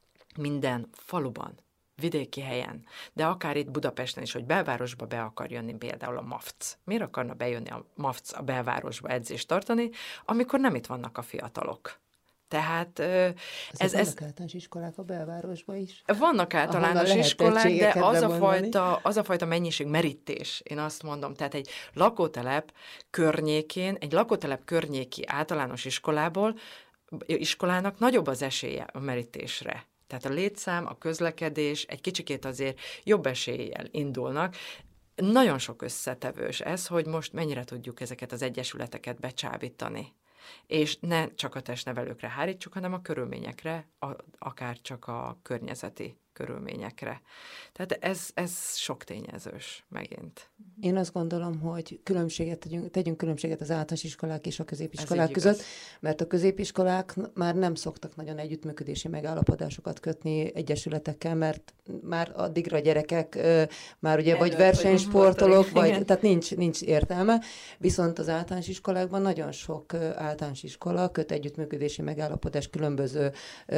minden faluban, vidéki helyen, de akár itt Budapesten is, hogy belvárosba be akar jönni például a MAFC. Miért akarna bejönni a MAFC a belvárosba edzést tartani, amikor nem itt vannak a fiatalok? Tehát ez... ez vannak általános iskolák a belvárosban is? Vannak általános iskolák, de az a, fajta, az a fajta mennyiség, merítés, én azt mondom, tehát egy lakótelep környékén, egy lakótelep környéki általános iskolából, iskolának nagyobb az esélye a merítésre. Tehát a létszám, a közlekedés egy kicsikét azért jobb eséllyel indulnak. Nagyon sok összetevős ez, hogy most mennyire tudjuk ezeket az egyesületeket becsábítani. És ne csak a testnevelőkre hárítsuk, hanem a körülményekre, a, akár csak a környezeti körülményekre. Tehát ez, ez sok tényezős megint. Én azt gondolom, hogy különbséget tegyünk, tegyünk különbséget az általános iskolák és a középiskolák között, igaz. Mert a középiskolák már nem szoktak nagyon együttműködési megállapodásokat kötni egyesületekkel, mert már addigra a gyerekek már ugye vagy versenysportolók, vagy, tehát nincs, nincs értelme, viszont az általános iskolákban nagyon sok általános iskola köt együttműködési megállapodás különböző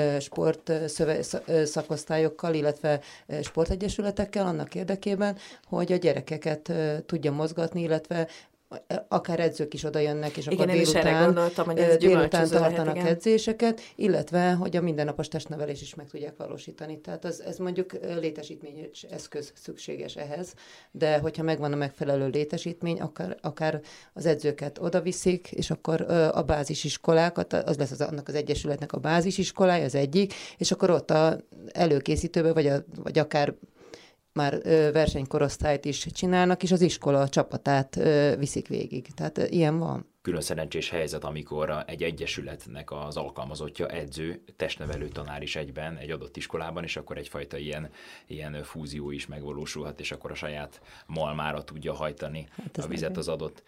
sport szakosztályokkal, illetve sportegyesületekkel annak érdekében, hogy a gyerekeket tudja mozgatni, illetve akár edzők is oda jönnek, és igen, akkor délután, gondoltam, hogy ez délután tartanak lehet, edzéseket, illetve, hogy a mindennapos testnevelés is meg tudják valósítani. Tehát az, ez mondjuk létesítményes eszköz szükséges ehhez, de hogyha megvan a megfelelő létesítmény, akár, akár az edzőket oda viszik, és akkor a bázisiskolákat, az lesz az, annak az egyesületnek a bázisiskolája, az egyik, és akkor ott a előkészítőbe, vagy, a, vagy akár már versenykorosztályt is csinálnak, és az iskola csapatát viszik végig. Tehát ilyen van. Külön szerencsés helyzet, amikor egy egyesületnek az alkalmazottja edző, testnevelő tanár is egyben egy adott iskolában, és akkor egyfajta ilyen, ilyen fúzió is megvalósulhat, és akkor a saját malmára tudja hajtani hát a vizet az adott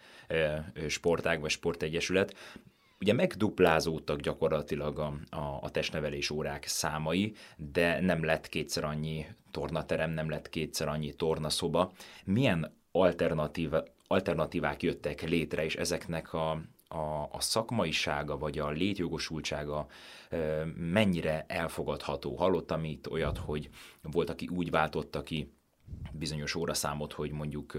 sportág vagy sportegyesület. Ugye megduplázódtak gyakorlatilag a, a, a testnevelés órák számai, de nem lett kétszer annyi tornaterem, nem lett kétszer annyi tornaszoba. Milyen alternatív, alternatívák jöttek létre, és ezeknek a, a, a szakmaisága, vagy a létjogosultsága mennyire elfogadható? Hallottam itt olyat, hogy volt, aki úgy váltotta ki bizonyos óraszámot, hogy mondjuk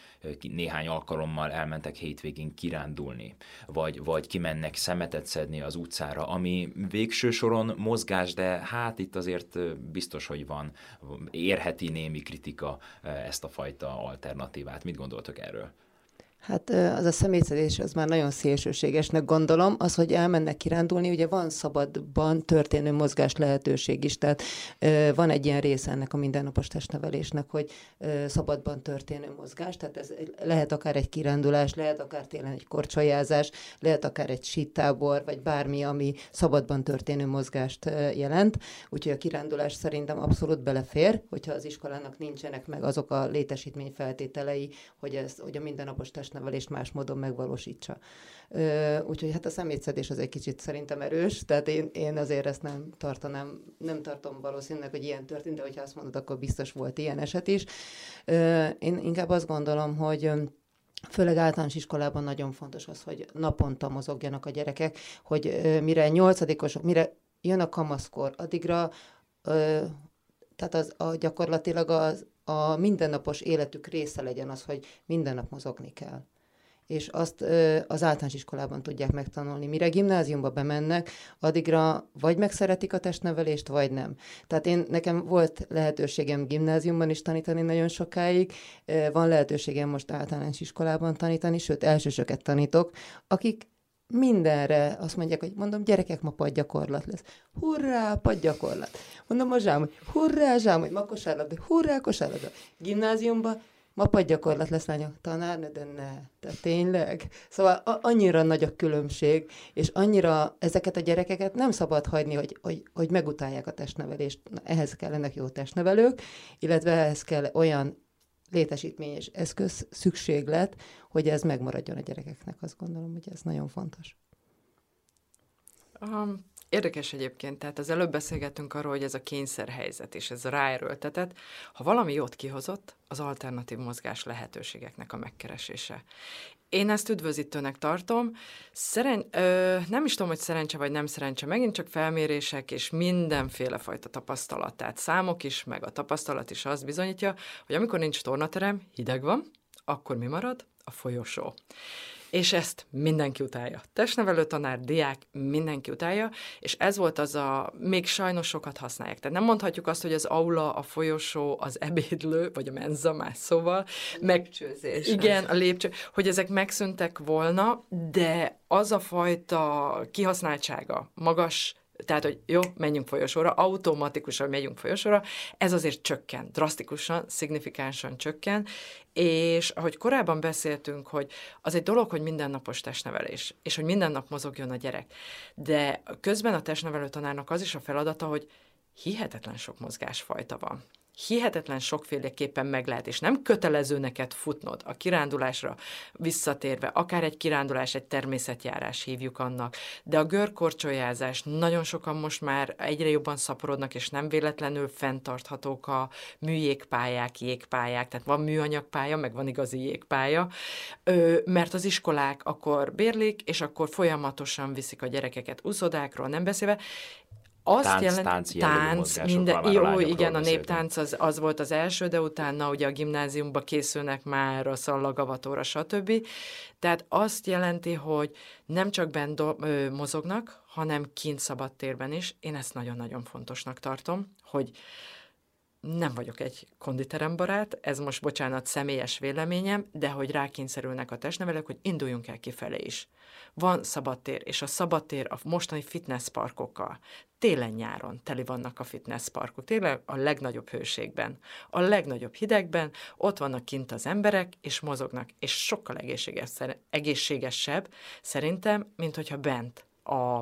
néhány alkalommal elmentek hétvégén kirándulni, vagy, vagy kimennek szemetet szedni az utcára, ami végső soron mozgás, de hát itt azért biztos, hogy van, érheti némi kritika ezt a fajta alternatívát. Mit gondoltok erről? Hát az a személyszedés, az már nagyon szélsőségesnek gondolom. Az, hogy elmennek kirándulni, ugye van szabadban történő mozgás lehetőség is, tehát van egy ilyen része ennek a mindennapos testnevelésnek, hogy szabadban történő mozgás, tehát ez lehet akár egy kirándulás, lehet akár tényleg egy korcsolyázás, lehet akár egy sítábor, vagy bármi, ami szabadban történő mozgást jelent. Úgyhogy a kirándulás szerintem abszolút belefér, hogyha az iskolának nincsenek meg azok a létesítmény feltételei, hogy, ez, hogy a mindennapos testnevelést más módon megvalósítsa. Úgyhogy hát a szemétszedés az egy kicsit szerintem erős, tehát én, én azért ezt nem tartanám, nem tartom valószínűleg, hogy ilyen történt, de hogyha azt mondod, akkor biztos volt ilyen eset is. Én inkább azt gondolom, hogy főleg általános iskolában nagyon fontos az, hogy naponta mozogjanak a gyerekek, hogy mire nyolcadikosok, mire jön a kamaszkor, addigra tehát az, a, gyakorlatilag az, a mindennapos életük része legyen az, hogy minden nap mozogni kell. És azt ö, az általános iskolában tudják megtanulni. Mire gimnáziumba bemennek, addigra vagy megszeretik a testnevelést, vagy nem. Tehát én, nekem volt lehetőségem gimnáziumban is tanítani nagyon sokáig, ö, van lehetőségem most általános iskolában tanítani, sőt, elsősöket tanítok, akik mindenre azt mondják, hogy mondom, gyerekek, ma padgyakorlat lesz. Hurrá, padgyakorlat. Mondom a zsám, hogy hurrá, zsám, hogy ma kosárlabda, hurrá, kosárlabda. Gimnáziumban ma padgyakorlat lesz, lányok. Tanárnő, de ne. Tehát tényleg. Szóval a- annyira nagy a különbség, és annyira ezeket a gyerekeket nem szabad hagyni, hogy, hogy, hogy megutálják a testnevelést. Na, ehhez kellenek jó testnevelők, illetve ehhez kell olyan létesítmény és eszköz szükséglet, hogy ez megmaradjon a gyerekeknek. Azt gondolom, hogy ez nagyon fontos. Um, érdekes egyébként, tehát az előbb beszélgettünk arról, hogy ez a kényszerhelyzet és ez a ráerőltetett. Ha valami jót kihozott, az alternatív mozgás lehetőségeknek a megkeresése. Én ezt üdvözítőnek tartom. Szeren- ö, nem is tudom, hogy szerencse vagy nem szerencse, megint csak felmérések és mindenféle fajta tapasztalat. Tehát számok is, meg a tapasztalat is azt bizonyítja, hogy amikor nincs tornaterem, hideg van, akkor mi marad? A folyosó. És ezt mindenki utálja. Testnevelő tanár, diák, mindenki utálja, és ez volt az a, még sajnos sokat használják. Tehát nem mondhatjuk azt, hogy az aula, a folyosó, az ebédlő, vagy a menza más szóval, meg, igen, a lépcső, hogy ezek megszűntek volna, de az a fajta kihasználtsága, magas, tehát, hogy jó, menjünk folyosóra, automatikusan megyünk folyosóra, ez azért csökken, drasztikusan, szignifikánsan csökken, és ahogy korábban beszéltünk, hogy az egy dolog, hogy mindennapos testnevelés, és hogy minden nap mozogjon a gyerek, de közben a testnevelő tanárnak az is a feladata, hogy hihetetlen sok mozgásfajta van. Hihetetlen sokféleképpen meg lehet, és nem kötelező neked futnod a kirándulásra visszatérve, akár egy kirándulás, egy természetjárás hívjuk annak, de a görkorcsolyázás, nagyon sokan most már egyre jobban szaporodnak, és nem véletlenül fenntarthatók a műjégpályák, jégpályák, tehát van műanyagpálya, meg van igazi jégpálya, mert az iskolák akkor bérlik, és akkor folyamatosan viszik a gyerekeket úszodákról, nem beszélve. Azt tánc, jelent, tánc, tánc minden, jó, a igen, a néptánc az, az volt az első, de utána ugye a gimnáziumba készülnek már a szallagavatóra, stb. Tehát azt jelenti, hogy nem csak bent do- ö, mozognak, hanem kint szabadtérben is. Én ezt nagyon-nagyon fontosnak tartom, hogy nem vagyok egy konditerembarát, ez most, bocsánat, személyes véleményem, de hogy rákényszerülnek a testnevelők, hogy induljunk el kifelé is. Van szabadtér, és a szabadtér a mostani fitnessparkokkal télen-nyáron teli vannak a fitnessparkok, tényleg a legnagyobb hőségben, a legnagyobb hidegben, ott vannak kint az emberek, és mozognak, és sokkal egészséges, egészségesebb szerintem, mint hogyha bent a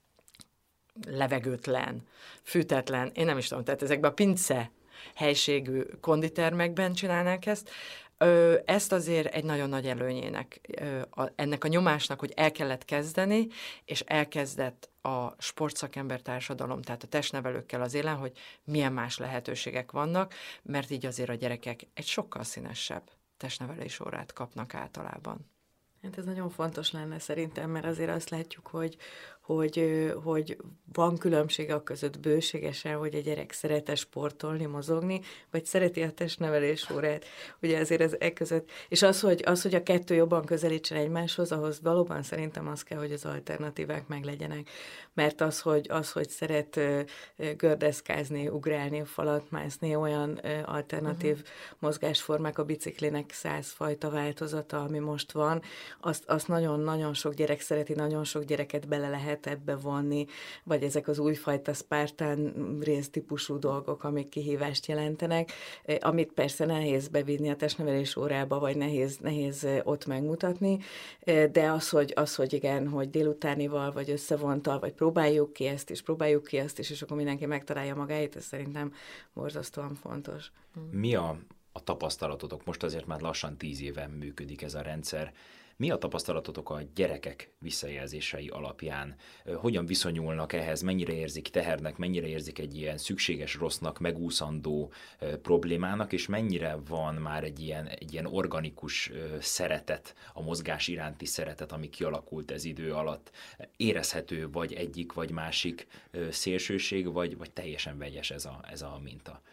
levegőtlen, fűtetlen, én nem is tudom, tehát ezekben a pince helységű konditermekben csinálnák ezt. Ö, ezt azért egy nagyon nagy előnyének, ö, a, ennek a nyomásnak, hogy el kellett kezdeni, és elkezdett a sportszakember társadalom, tehát a testnevelőkkel az élen, hogy milyen más lehetőségek vannak, mert így azért a gyerekek egy sokkal színesebb testnevelés órát kapnak általában. Hát ez nagyon fontos lenne szerintem, mert azért azt látjuk, hogy, hogy, hogy van különbség a között bőségesen, hogy a gyerek szeret sportolni, mozogni, vagy szereti a testnevelés órát. Ugye azért ez e között. És az hogy, az, hogy a kettő jobban közelítsen egymáshoz, ahhoz valóban szerintem az kell, hogy az alternatívák meglegyenek. Mert az, hogy, az, hogy szeret gördeszkázni, ugrálni, falat mászni, olyan alternatív uh-huh. mozgásformák, a biciklinek százfajta változata, ami most van, azt, azt nagyon-nagyon sok gyerek szereti, nagyon sok gyereket bele lehet ebbe vonni, vagy ezek az újfajta Spartan résztípusú dolgok, amik kihívást jelentenek, amit persze nehéz bevinni a testnevelés órába, vagy nehéz, nehéz ott megmutatni, de az, hogy, az, hogy igen, hogy délutánival, vagy összevontal, vagy próbáljuk ki ezt is, próbáljuk ki ezt is, és akkor mindenki megtalálja magáit, ez szerintem borzasztóan fontos. Mi a, a tapasztalatotok? Most azért már lassan tíz éve működik ez a rendszer. Mi a tapasztalatotok a gyerekek visszajelzései alapján? Hogyan viszonyulnak ehhez? Mennyire érzik tehernek? Mennyire érzik egy ilyen szükséges rossznak, megúszandó problémának? És mennyire van már egy ilyen, egy ilyen organikus szeretet, a mozgás iránti szeretet, ami kialakult ez idő alatt? Érezhető vagy egyik, vagy másik szélsőség, vagy, vagy teljesen vegyes ez a, ez a minta?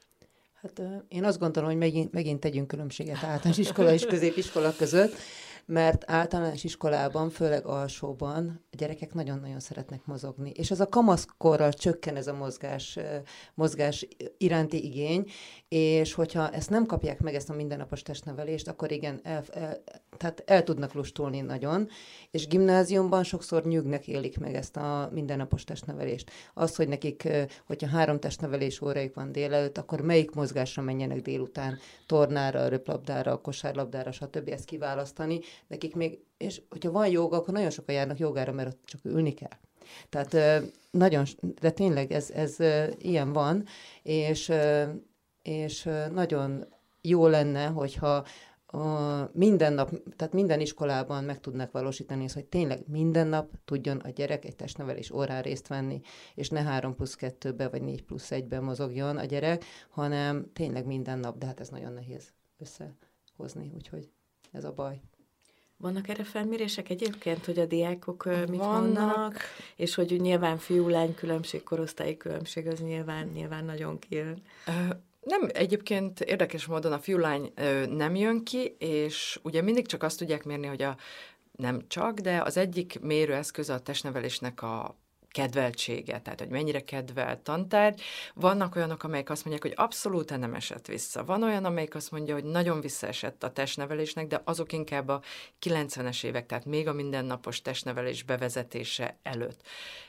Hát én azt gondolom, hogy megint, megint tegyünk különbséget általános iskola és középiskola között, mert általános iskolában, főleg alsóban a gyerekek nagyon-nagyon szeretnek mozogni. És ez a kamaszkorral csökken ez a mozgás, mozgás iránti igény, és hogyha ezt nem kapják meg, ezt a mindennapos testnevelést, akkor igen, el, el, tehát el tudnak lustulni nagyon, és gimnáziumban sokszor nyűgnek élik meg ezt a mindennapos testnevelést. Az, hogy nekik, hogyha három testnevelés órájuk van délelőtt, akkor melyik mozgásra menjenek délután, tornára, röplabdára, kosárlabdára, stb. Ezt kiválasztani, nekik még, és hogyha van jóga, akkor nagyon sokan járnak jogára, mert ott csak ülni kell. Tehát nagyon, de tényleg ez, ez ilyen van, és, és nagyon jó lenne, hogyha a minden nap, tehát minden iskolában meg tudnak valósítani ezt, hogy tényleg minden nap tudjon a gyerek egy testnevelés órán részt venni, és ne három plusz kettőbe, vagy négy plusz egyben mozogjon a gyerek, hanem tényleg minden nap, de hát ez nagyon nehéz összehozni, úgyhogy ez a baj. Vannak erre felmérések egyébként, hogy a diákok uh, mit Vannak. mondanak, és hogy nyilván fiú-lány különbség, korosztályi különbség, az nyilván, nyilván nagyon kijön. Uh, Nem, egyébként érdekes módon a fiú-lány ö, nem jön ki, és ugye mindig csak azt tudják mérni, hogy a nem csak, de az egyik mérőeszköz a testnevelésnek a kedveltsége, tehát hogy mennyire kedvelt tantárgy. Vannak olyanok, amelyek azt mondják, hogy abszolút nem esett vissza. Van olyan, amelyik azt mondja, hogy nagyon visszaesett a testnevelésnek, de azok inkább a kilencvenes évek, tehát még a mindennapos testnevelés bevezetése előtt.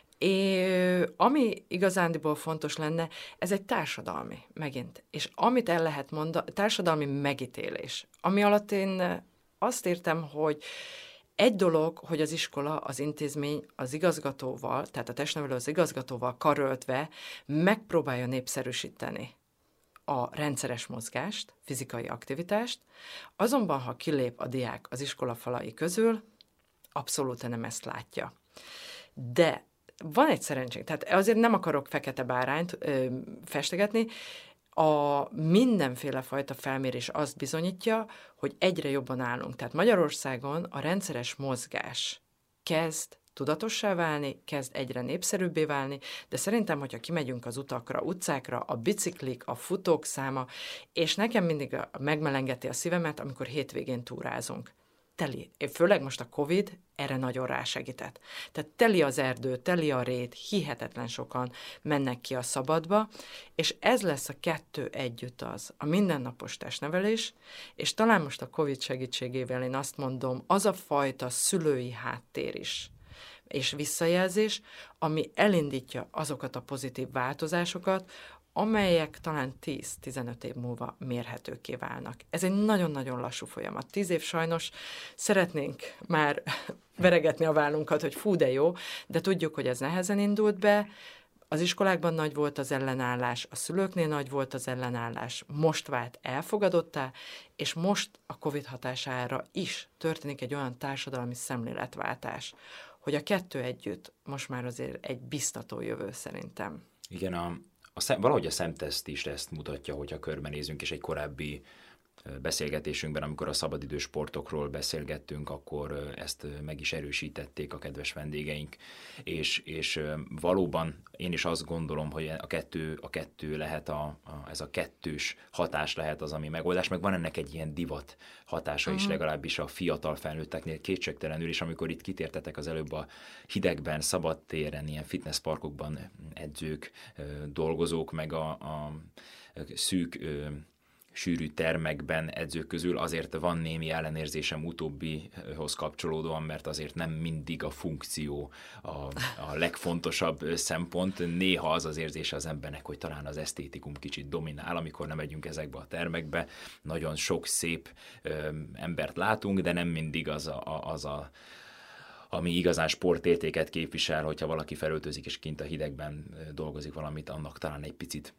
É, ami igazándiból fontos lenne, ez egy társadalmi, megint. És amit el lehet mondani, társadalmi megítélés. Ami alatt én azt értem, hogy egy dolog, hogy az iskola, az intézmény az igazgatóval, tehát a testnevelő az igazgatóval karöltve megpróbálja népszerűsíteni a rendszeres mozgást, fizikai aktivitást, azonban, ha kilép a diák az iskola falai közül, abszolút nem ezt látja. De van egy szerencsénk, tehát azért nem akarok fekete bárányt ö, festegetni, a mindenféle fajta felmérés azt bizonyítja, hogy egyre jobban állunk. Tehát Magyarországon a rendszeres mozgás kezd tudatossá válni, kezd egyre népszerűbbé válni, de szerintem, hogyha kimegyünk az utakra, utcákra, a biciklik, a futók száma, és nekem mindig megmelengeti a szívemet, amikor hétvégén túrázunk. Teli, főleg most a Covid erre nagyon rásegített. Tehát teli az erdő, teli a rét, hihetetlen sokan mennek ki a szabadba, és ez lesz a kettő együtt az, a mindennapos testnevelés, és talán most a Covid segítségével én azt mondom, az a fajta szülői háttér is, és visszajelzés, ami elindítja azokat a pozitív változásokat, amelyek talán tíz-tizenöt év múlva mérhetőkké válnak. Ez egy nagyon-nagyon lassú folyamat. Tíz év sajnos szeretnénk már veregetni a vállunkat, hogy fú, de jó, de tudjuk, hogy ez nehezen indult be. Az iskolákban nagy volt az ellenállás, a szülőknél nagy volt az ellenállás, most vált elfogadottá, és most a Covid hatására is történik egy olyan társadalmi szemléletváltás, hogy a kettő együtt most már azért egy biztató jövő szerintem. Igen, a A szem, valahogy a szemteszt is ezt mutatja, hogyha körbenézünk, és egy korábbi beszélgetésünkben, amikor a szabadidős sportokról beszélgettünk, akkor ezt meg is erősítették a kedves vendégeink, és, és valóban én is azt gondolom, hogy a kettő, a kettő lehet, a, a, ez a kettős hatás lehet az, ami megoldás, meg van ennek egy ilyen divat hatása uh-huh. is, legalábbis a fiatal felnőtteknél kétségtelenül, és amikor itt kitértetek az előbb a hidegben, szabadtéren, ilyen fitnessparkokban edzők, dolgozók, meg a, a szűk sűrű termekben edzők közül azért van némi ellenérzésem utóbbihoz kapcsolódóan, mert azért nem mindig a funkció a, a legfontosabb szempont. Néha az az érzése az embernek, hogy talán az esztétikum kicsit dominál, amikor nem megyünk ezekbe a termekbe. Nagyon sok szép ö, embert látunk, de nem mindig az a, az a ami igazán sportértéket képvisel, hogyha valaki felöltözik és kint a hidegben dolgozik valamit, annak talán egy picit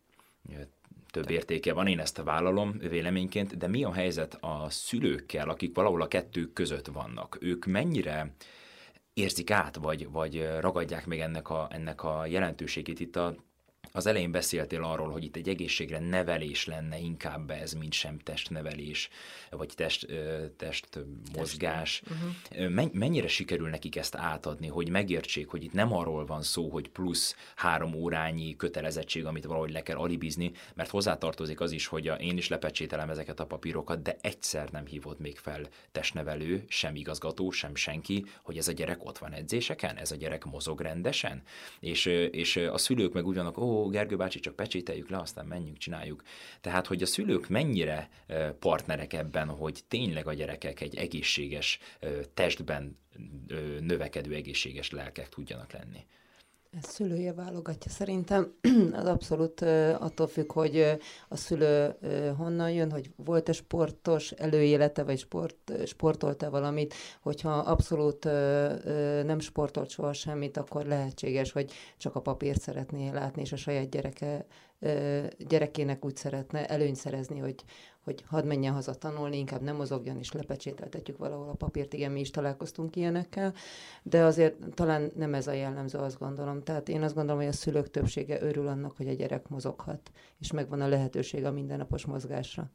több értéke van, én ezt vállalom véleményként, de mi a helyzet a szülőkkel, akik valahol a kettő között vannak? Ők mennyire érzik át, vagy, vagy ragadják meg ennek a, ennek a jelentőségét? Itt a, az elején beszéltél arról, hogy itt egy egészségre nevelés lenne inkább ez, mint sem testnevelés, vagy test, test mozgás. Uh-huh. Mennyire sikerül nekik ezt átadni, hogy megértsék, hogy itt nem arról van szó, hogy plusz három órányi kötelezettség, amit valahogy le kell alibizni, mert hozzátartozik az is, hogy én is lepecsételem ezeket a papírokat, de egyszer nem hívott még fel testnevelő, sem igazgató, sem senki, hogy ez a gyerek ott van edzéseken, ez a gyerek mozog rendesen, és, és a szülők meg úgy vannak, ó, Gergő bácsi, csak pecsételjük le, aztán menjünk, csináljuk. Tehát, hogy a szülők mennyire partnerek ebben, hogy tényleg a gyerekek egy egészséges testben növekedő egészséges lelkek tudjanak lenni. Ez szülője válogatja. Szerintem az abszolút attól függ, hogy a szülő honnan jön, hogy volt-e sportos előélete, vagy sport, sportolt-e valamit. Hogyha abszolút nem sportolt soha semmit, akkor lehetséges, hogy csak a papírt szeretné látni, és a saját gyereke gyerekének úgy szeretne előnyt szerezni, hogy, hogy hadd menjen haza tanulni, inkább nem mozogjon, és lepecsételtetjük valahol a papírt. Igen, mi is találkoztunk ilyenekkel, de azért talán nem ez a jellemző, azt gondolom. Tehát én azt gondolom, hogy a szülők többsége örül annak, hogy a gyerek mozoghat, és megvan a lehetőség a mindennapos mozgásra.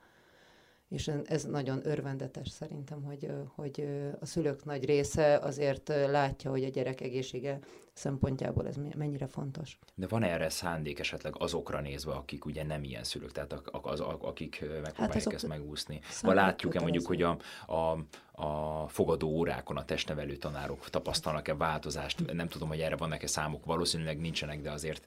És ez nagyon örvendetes szerintem, hogy, hogy a szülők nagy része azért látja, hogy a gyerek egészsége szempontjából ez mennyire fontos. De van erre szándék esetleg azokra nézve, akik ugye nem ilyen szülők, tehát az, az, akik megpróbálják hát ezt megúszni? Vagy látjuk-e mondjuk, hogy a, a, a fogadó órákon a testnevelő tanárok tapasztalnak-e változást? Nem tudom, hogy erre vannak-e számok, valószínűleg nincsenek, de azért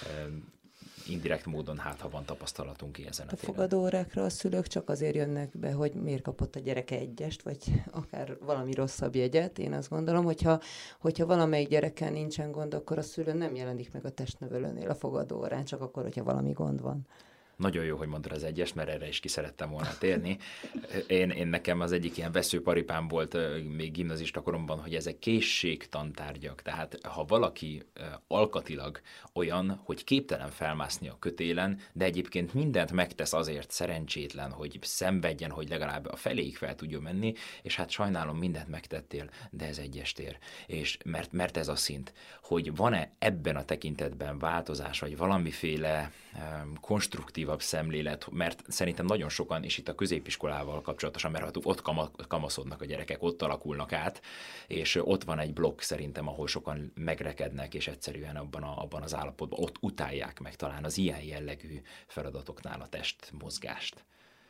indirekt módon hát, ha van tapasztalatunk ki ezen a téren. A fogadóórákra a szülők csak azért jönnek be, hogy miért kapott a gyereke egyest, vagy akár valami rosszabb jegyet. Én azt gondolom, hogyha, hogyha valamelyik gyerekkel nincsen gond, akkor a szülő nem jelenik meg a testnevelőnél a fogadóórán, csak akkor, hogyha valami gond van. Nagyon jó, hogy mondtad az egyest, mert erre is ki szerettem volna térni. Én, én nekem az egyik ilyen veszőparipám volt még gimnazista koromban, hogy ezek készségtantárgyak. Tehát ha valaki alkatilag olyan, hogy képtelen felmászni a kötélen, de egyébként mindent megtesz azért szerencsétlen, hogy szenvedjen, hogy legalább a feléig fel tudjon menni, és hát sajnálom, mindent megtettél, de ez egyest ér. És mert, mert ez a szint, hogy van-e ebben a tekintetben változás, vagy valamiféle um, konstruktív szemlélet, mert szerintem nagyon sokan, és itt a középiskolával kapcsolatosan, mert ott kamaszodnak a gyerekek, ott alakulnak át, és ott van egy blokk szerintem, ahol sokan megrekednek, és egyszerűen abban, a, abban az állapotban ott utálják meg talán az ilyen jellegű feladatoknál a testmozgást.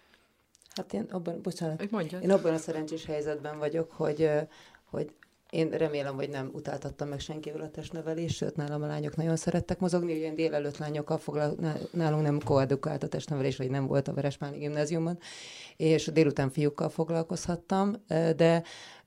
Hát én abban, bocsánat, Mondjad. én abban a szerencsés helyzetben vagyok, hogy, hogy én remélem, hogy nem utáltattam meg senkivel a testnevelést, sőt, nálam a lányok nagyon szerettek mozogni, ilyen délelőtt lányokkal foglalkozunk, nálunk nem koedukált a testnevelés, vagy nem volt a Verespáni gimnáziumban, és délután fiúkkal foglalkozhattam, de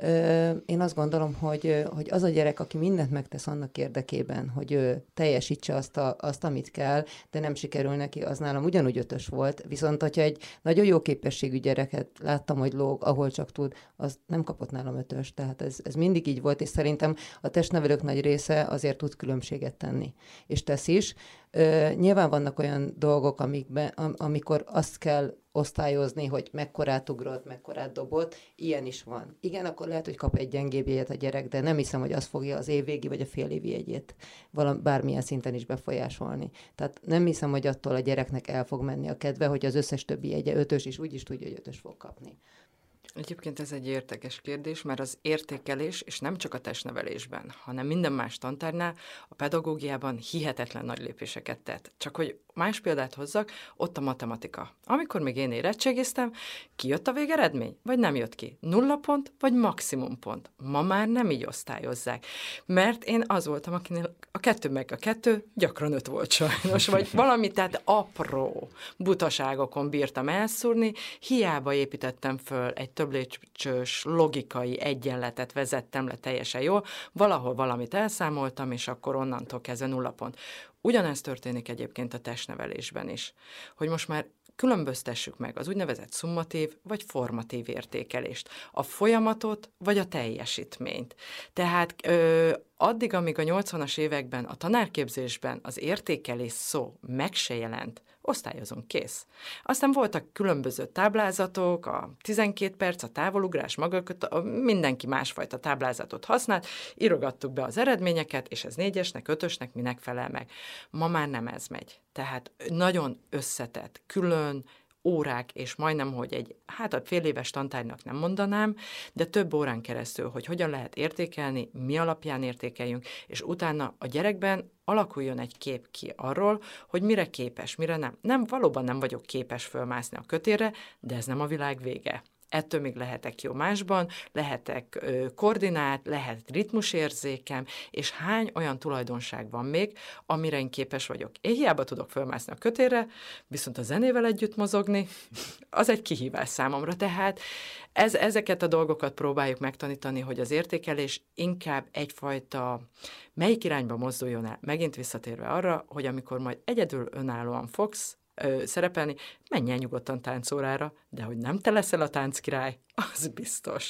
én azt gondolom, hogy, hogy az a gyerek, aki mindent megtesz annak érdekében, hogy ő teljesítse azt, a, azt, amit kell, de nem sikerül neki, az nálam ugyanúgy ötös volt, viszont hogyha egy nagyon jó képességű gyereket láttam, hogy lóg, ahol csak tud, az nem kapott nálam ötös, tehát ez, ez mindig így volt, és szerintem a testnevelők nagy része azért tud különbséget tenni, és tesz is. Ö, nyilván vannak olyan dolgok, amikben, am, amikor azt kell osztályozni, hogy mekkorát ugrott, mekkorát dobott, ilyen is van. Igen, akkor lehet, hogy kap egy gyengébb jegyet a gyerek, de nem hiszem, hogy az fogja az évvégi vagy a félévi jegyét valam, bármilyen szinten is befolyásolni. Tehát nem hiszem, hogy attól a gyereknek el fog menni a kedve, hogy az összes többi jegye ötös, és úgy is tudja, hogy ötös fog kapni. Egyébként ez egy érdekes kérdés, mert az értékelés, és nem csak a testnevelésben, hanem minden más tantárnál a pedagógiában hihetetlen nagy lépéseket tett. Csak hogy más példát hozzak, ott a matematika. Amikor még én érettségiztem, kijött a végeredmény, vagy nem jött ki? Nulla pont, vagy maximum pont? Ma már nem így osztályozzák. Mert én az voltam, akinél a kettő meg a kettő gyakran öt volt sajnos, vagy valami, tehát apró butaságokon bírtam elszúrni, hiába építettem föl egy több lépcsős logikai egyenletet, vezettem le teljesen jól, valahol valamit elszámoltam, és akkor onnantól kezdve nulla pont. Ugyanezt történik egyébként a testnevelésben is, hogy most már különböztessük meg az úgynevezett szummatív vagy formatív értékelést, a folyamatot vagy a teljesítményt. Tehát ö, addig, amíg a nyolcvanas években a tanárképzésben az értékelés szó meg se jelent, osztályozunk, kész. Aztán voltak különböző táblázatok, a tizenkét perc, a távolugrás, maga, mindenki másfajta táblázatot használt, írogattuk be az eredményeket, és ez négyesnek, ötösnek minek felel meg. Ma már nem ez megy. Tehát nagyon összetett, külön órák, és majdnem, hogy egy, hát a fél éves tantárgynak nem mondanám, de több órán keresztül, hogy hogyan lehet értékelni, mi alapján értékeljünk, és utána a gyerekben alakuljon egy kép ki arról, hogy mire képes, mire nem. Nem, valóban nem vagyok képes fölmászni a kötélre, de ez nem a világ vége. Ettől még lehetek jó másban, lehetek ö, koordinált, lehet ritmusérzékem, és hány olyan tulajdonság van még, amire én képes vagyok. Én hiába tudok fölmászni a kötélre, viszont a zenével együtt mozogni, az egy kihívás számomra. Tehát ez, ezeket a dolgokat próbáljuk megtanítani, hogy az értékelés inkább egyfajta melyik irányba mozduljon el. Megint visszatérve arra, hogy amikor majd egyedül önállóan fogsz Ö, szerepelni, menj el nyugodtan táncórára, de hogy nem te leszel a tánckirály, az biztos.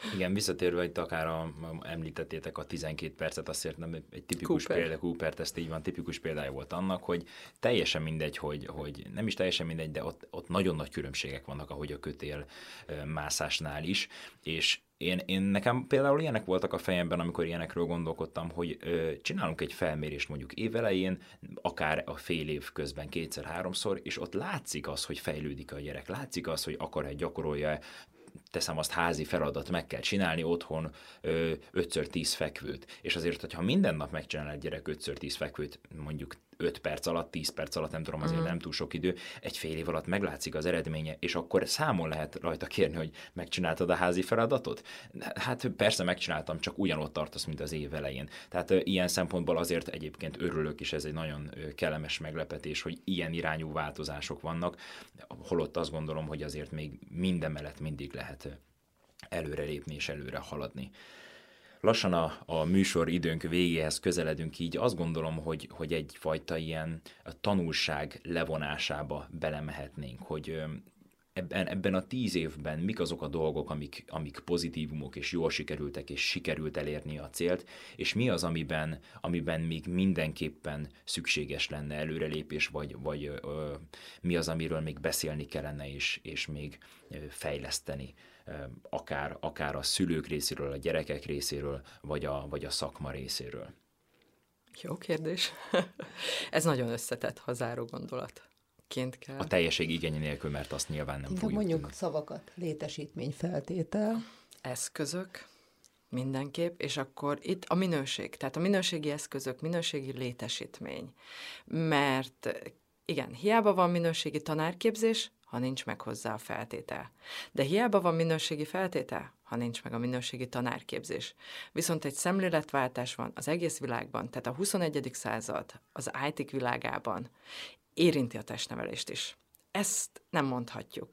Igen, visszatérve itt akár a, a, említettétek a tizenkét percet, azért nem egy tipikus Cooper. példa, Coopert, ezt így van, tipikus példája volt annak, hogy teljesen mindegy, hogy, hogy nem is teljesen mindegy, de ott, ott nagyon nagy különbségek vannak, ahogy a kötél mászásnál is, és Én, én nekem például ilyenek voltak a fejemben, amikor ilyenekről gondolkodtam, hogy ö, csinálunk egy felmérést mondjuk évelején, akár a fél év közben kétszer-háromszor, és ott látszik az, hogy fejlődik a gyerek, látszik az, hogy akar-e, gyakorolja, teszem azt, házi feladat meg kell csinálni otthon ötször tíz fekvőt. És azért, hogyha minden nap megcsinál egy gyerek ötször tíz fekvőt, mondjuk öt perc alatt, tíz perc alatt, nem tudom, azért uh-huh. nem túl sok idő, egy fél év alatt meglátszik az eredménye, és akkor számon lehet rajta kérni, hogy megcsináltad a házi feladatot? Hát persze megcsináltam, csak ugyanott tartasz, mint az év elején. Tehát ilyen szempontból azért egyébként örülök, és ez egy nagyon kellemes meglepetés, hogy ilyen irányú változások vannak, holott azt gondolom, hogy azért még minden mellett mindig lehet előrelépni és előre haladni. Lassan a, a műsor időnk végéhez közeledünk, így azt gondolom, hogy, hogy egyfajta ilyen tanulság levonásába belemehetnénk, hogy ebben, ebben a tíz évben mik azok a dolgok, amik, amik pozitívumok és jól sikerültek, és sikerült elérni a célt, és mi az, amiben, amiben még mindenképpen szükséges lenne előrelépés, vagy, vagy ö, mi az, amiről még beszélni kellene, és, és még fejleszteni. Akár, akár a szülők részéről, a gyerekek részéről, vagy a, vagy a szakma részéről. Jó kérdés. Ez nagyon összetett, ha záró gondolatként kell. A teljesség igénye nélkül, mert azt nyilván nem fogjuk mondjuk tudni. Szavakat, létesítményfeltétel. Eszközök, mindenképp, és akkor itt a minőség, tehát a minőségi eszközök, minőségi létesítmény. Mert igen, hiába van minőségi tanárképzés, ha nincs meg hozzá a feltétel. De hiába van minőségi feltétel, ha nincs meg a minőségi tanárképzés. Viszont egy szemléletváltás van az egész világban, tehát a huszonegyedik század az í té világában érinti a testnevelést is. Ezt nem mondhatjuk.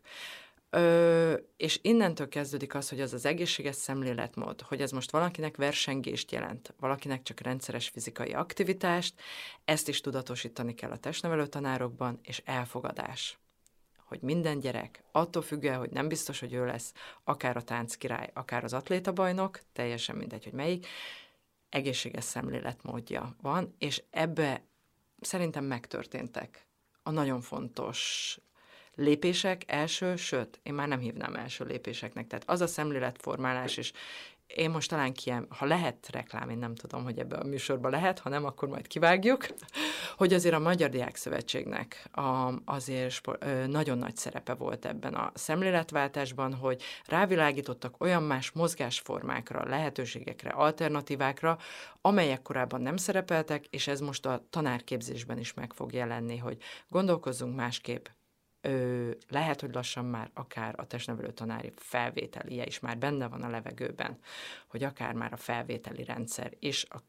Ö, és innentől kezdődik az, hogy az az egészséges szemléletmód, hogy ez most valakinek versengést jelent, valakinek csak rendszeres fizikai aktivitást, ezt is tudatosítani kell a testnevelő tanárokban, és elfogadás. Hogy minden gyerek, attól függően, hogy nem biztos, hogy ő lesz akár a tánckirály, akár az atlétabajnok, teljesen mindegy, hogy melyik, egészséges szemléletmódja van, és ebbe szerintem megtörténtek a nagyon fontos lépések, első, sőt, én már nem hívnám első lépéseknek, tehát az a szemléletformálás, és én most talán kiem, ha lehet reklám, én nem tudom, hogy ebbe a műsorban lehet, ha nem, akkor majd kivágjuk, hogy azért a Magyar Diákszövetségnek a, azért sport, ö, nagyon nagy szerepe volt ebben a szemléletváltásban, hogy rávilágítottak olyan más mozgásformákra, lehetőségekre, alternatívákra, amelyek korábban nem szerepeltek, és ez most a tanárképzésben is meg fog jelenni, hogy gondolkozzunk másképp. Ö, lehet, hogy lassan már akár a testnevelő tanári felvételije is már benne van a levegőben, hogy akár már a felvételi rendszer is a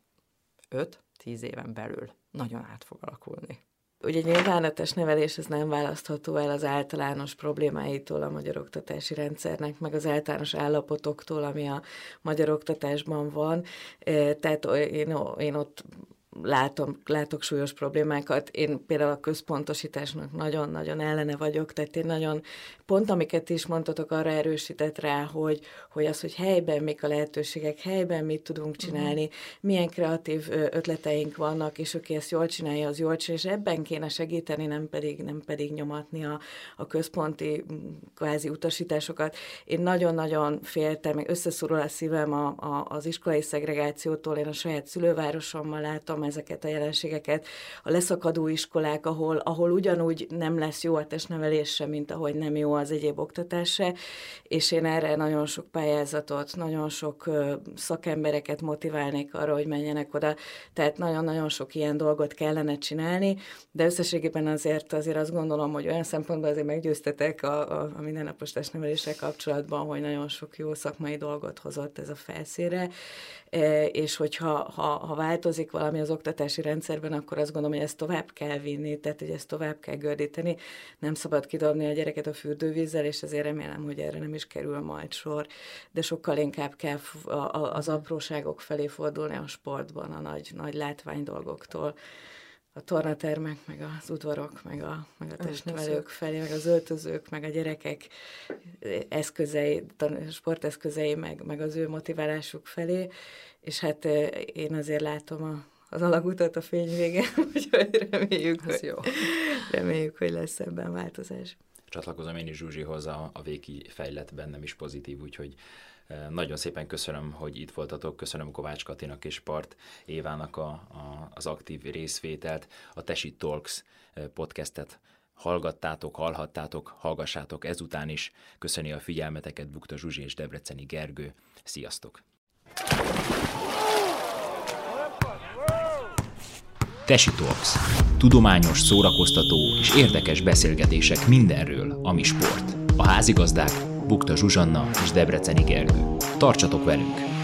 öt-tíz éven belül nagyon át fog alakulni. Ugye nyilván a testnevelés ez nem választható el az általános problémáitól a magyar oktatási rendszernek, meg az általános állapotoktól, ami a magyar oktatásban van. Tehát én, én ott Látom, látok súlyos problémákat. Én például a központosításnak nagyon-nagyon ellene vagyok, tehát én nagyon, pont amiket is mondtatok, arra erősített rá, hogy, hogy az, hogy helyben mik a lehetőségek, helyben mit tudunk csinálni, uh-huh. milyen kreatív ötleteink vannak, és aki ezt jól csinálja, az jól csinálja, és ebben kéne segíteni, nem pedig, nem pedig nyomatni a, a központi kvázi utasításokat. Én nagyon-nagyon féltem, még összeszorul a szívem a, a, az iskolai szegregációtól, én a saját szülővárosommal látom ezeket a jelenségeket, a leszakadó iskolák, ahol, ahol ugyanúgy nem lesz jó a testnevelés sem, mint ahogy nem jó az egyéb oktatás se, és én erre nagyon sok pályázatot, nagyon sok uh, szakembereket motiválnék arra, hogy menjenek oda, tehát nagyon-nagyon sok ilyen dolgot kellene csinálni, de összességében azért, azért azt gondolom, hogy olyan szempontból azért meggyőztetek a, a, a mindennapos testneveléssel kapcsolatban, hogy nagyon sok jó szakmai dolgot hozott ez a felszínre, e, és hogyha ha, ha változik valami az oktatási rendszerben, akkor azt gondolom, hogy ezt tovább kell vinni, tehát hogy ezt tovább kell gördíteni, nem szabad kidobni a gyereket a fürdővízzel, és azért remélem, hogy erre nem is kerül majd sor, de sokkal inkább kell az apróságok felé fordulni a sportban, a nagy, nagy látvány dolgoktól. a tornatermek, meg az udvarok, meg a, meg a testnevelők felé, meg az öltözők, meg a gyerekek eszközei, sporteszközei, meg, meg az ő motiválásuk felé, és hát én azért látom a, az alagutat a fény végén, úgyhogy reméljük, hogy, jó. reméljük, hogy lesz ebben változás. Csatlakozom én is Zsuzsihoz, a, a véki fejlett bennem is pozitív, úgyhogy nagyon szépen köszönöm, hogy itt voltatok, köszönöm Kovács Katinak és Part Évának a, a, az aktív részvételt, a Tesi Talks podcastet hallgattátok, hallhattátok, hallgassátok ezután is. Köszöni a figyelmeteket Bukta Zsuzsi és Debreceni Gergő. Sziasztok! Tesi Talks. Tudományos, szórakoztató és érdekes beszélgetések mindenről, ami sport. A házigazdák Bukta Zsuzsanna és Debreceni Gergő. Tartsatok velünk!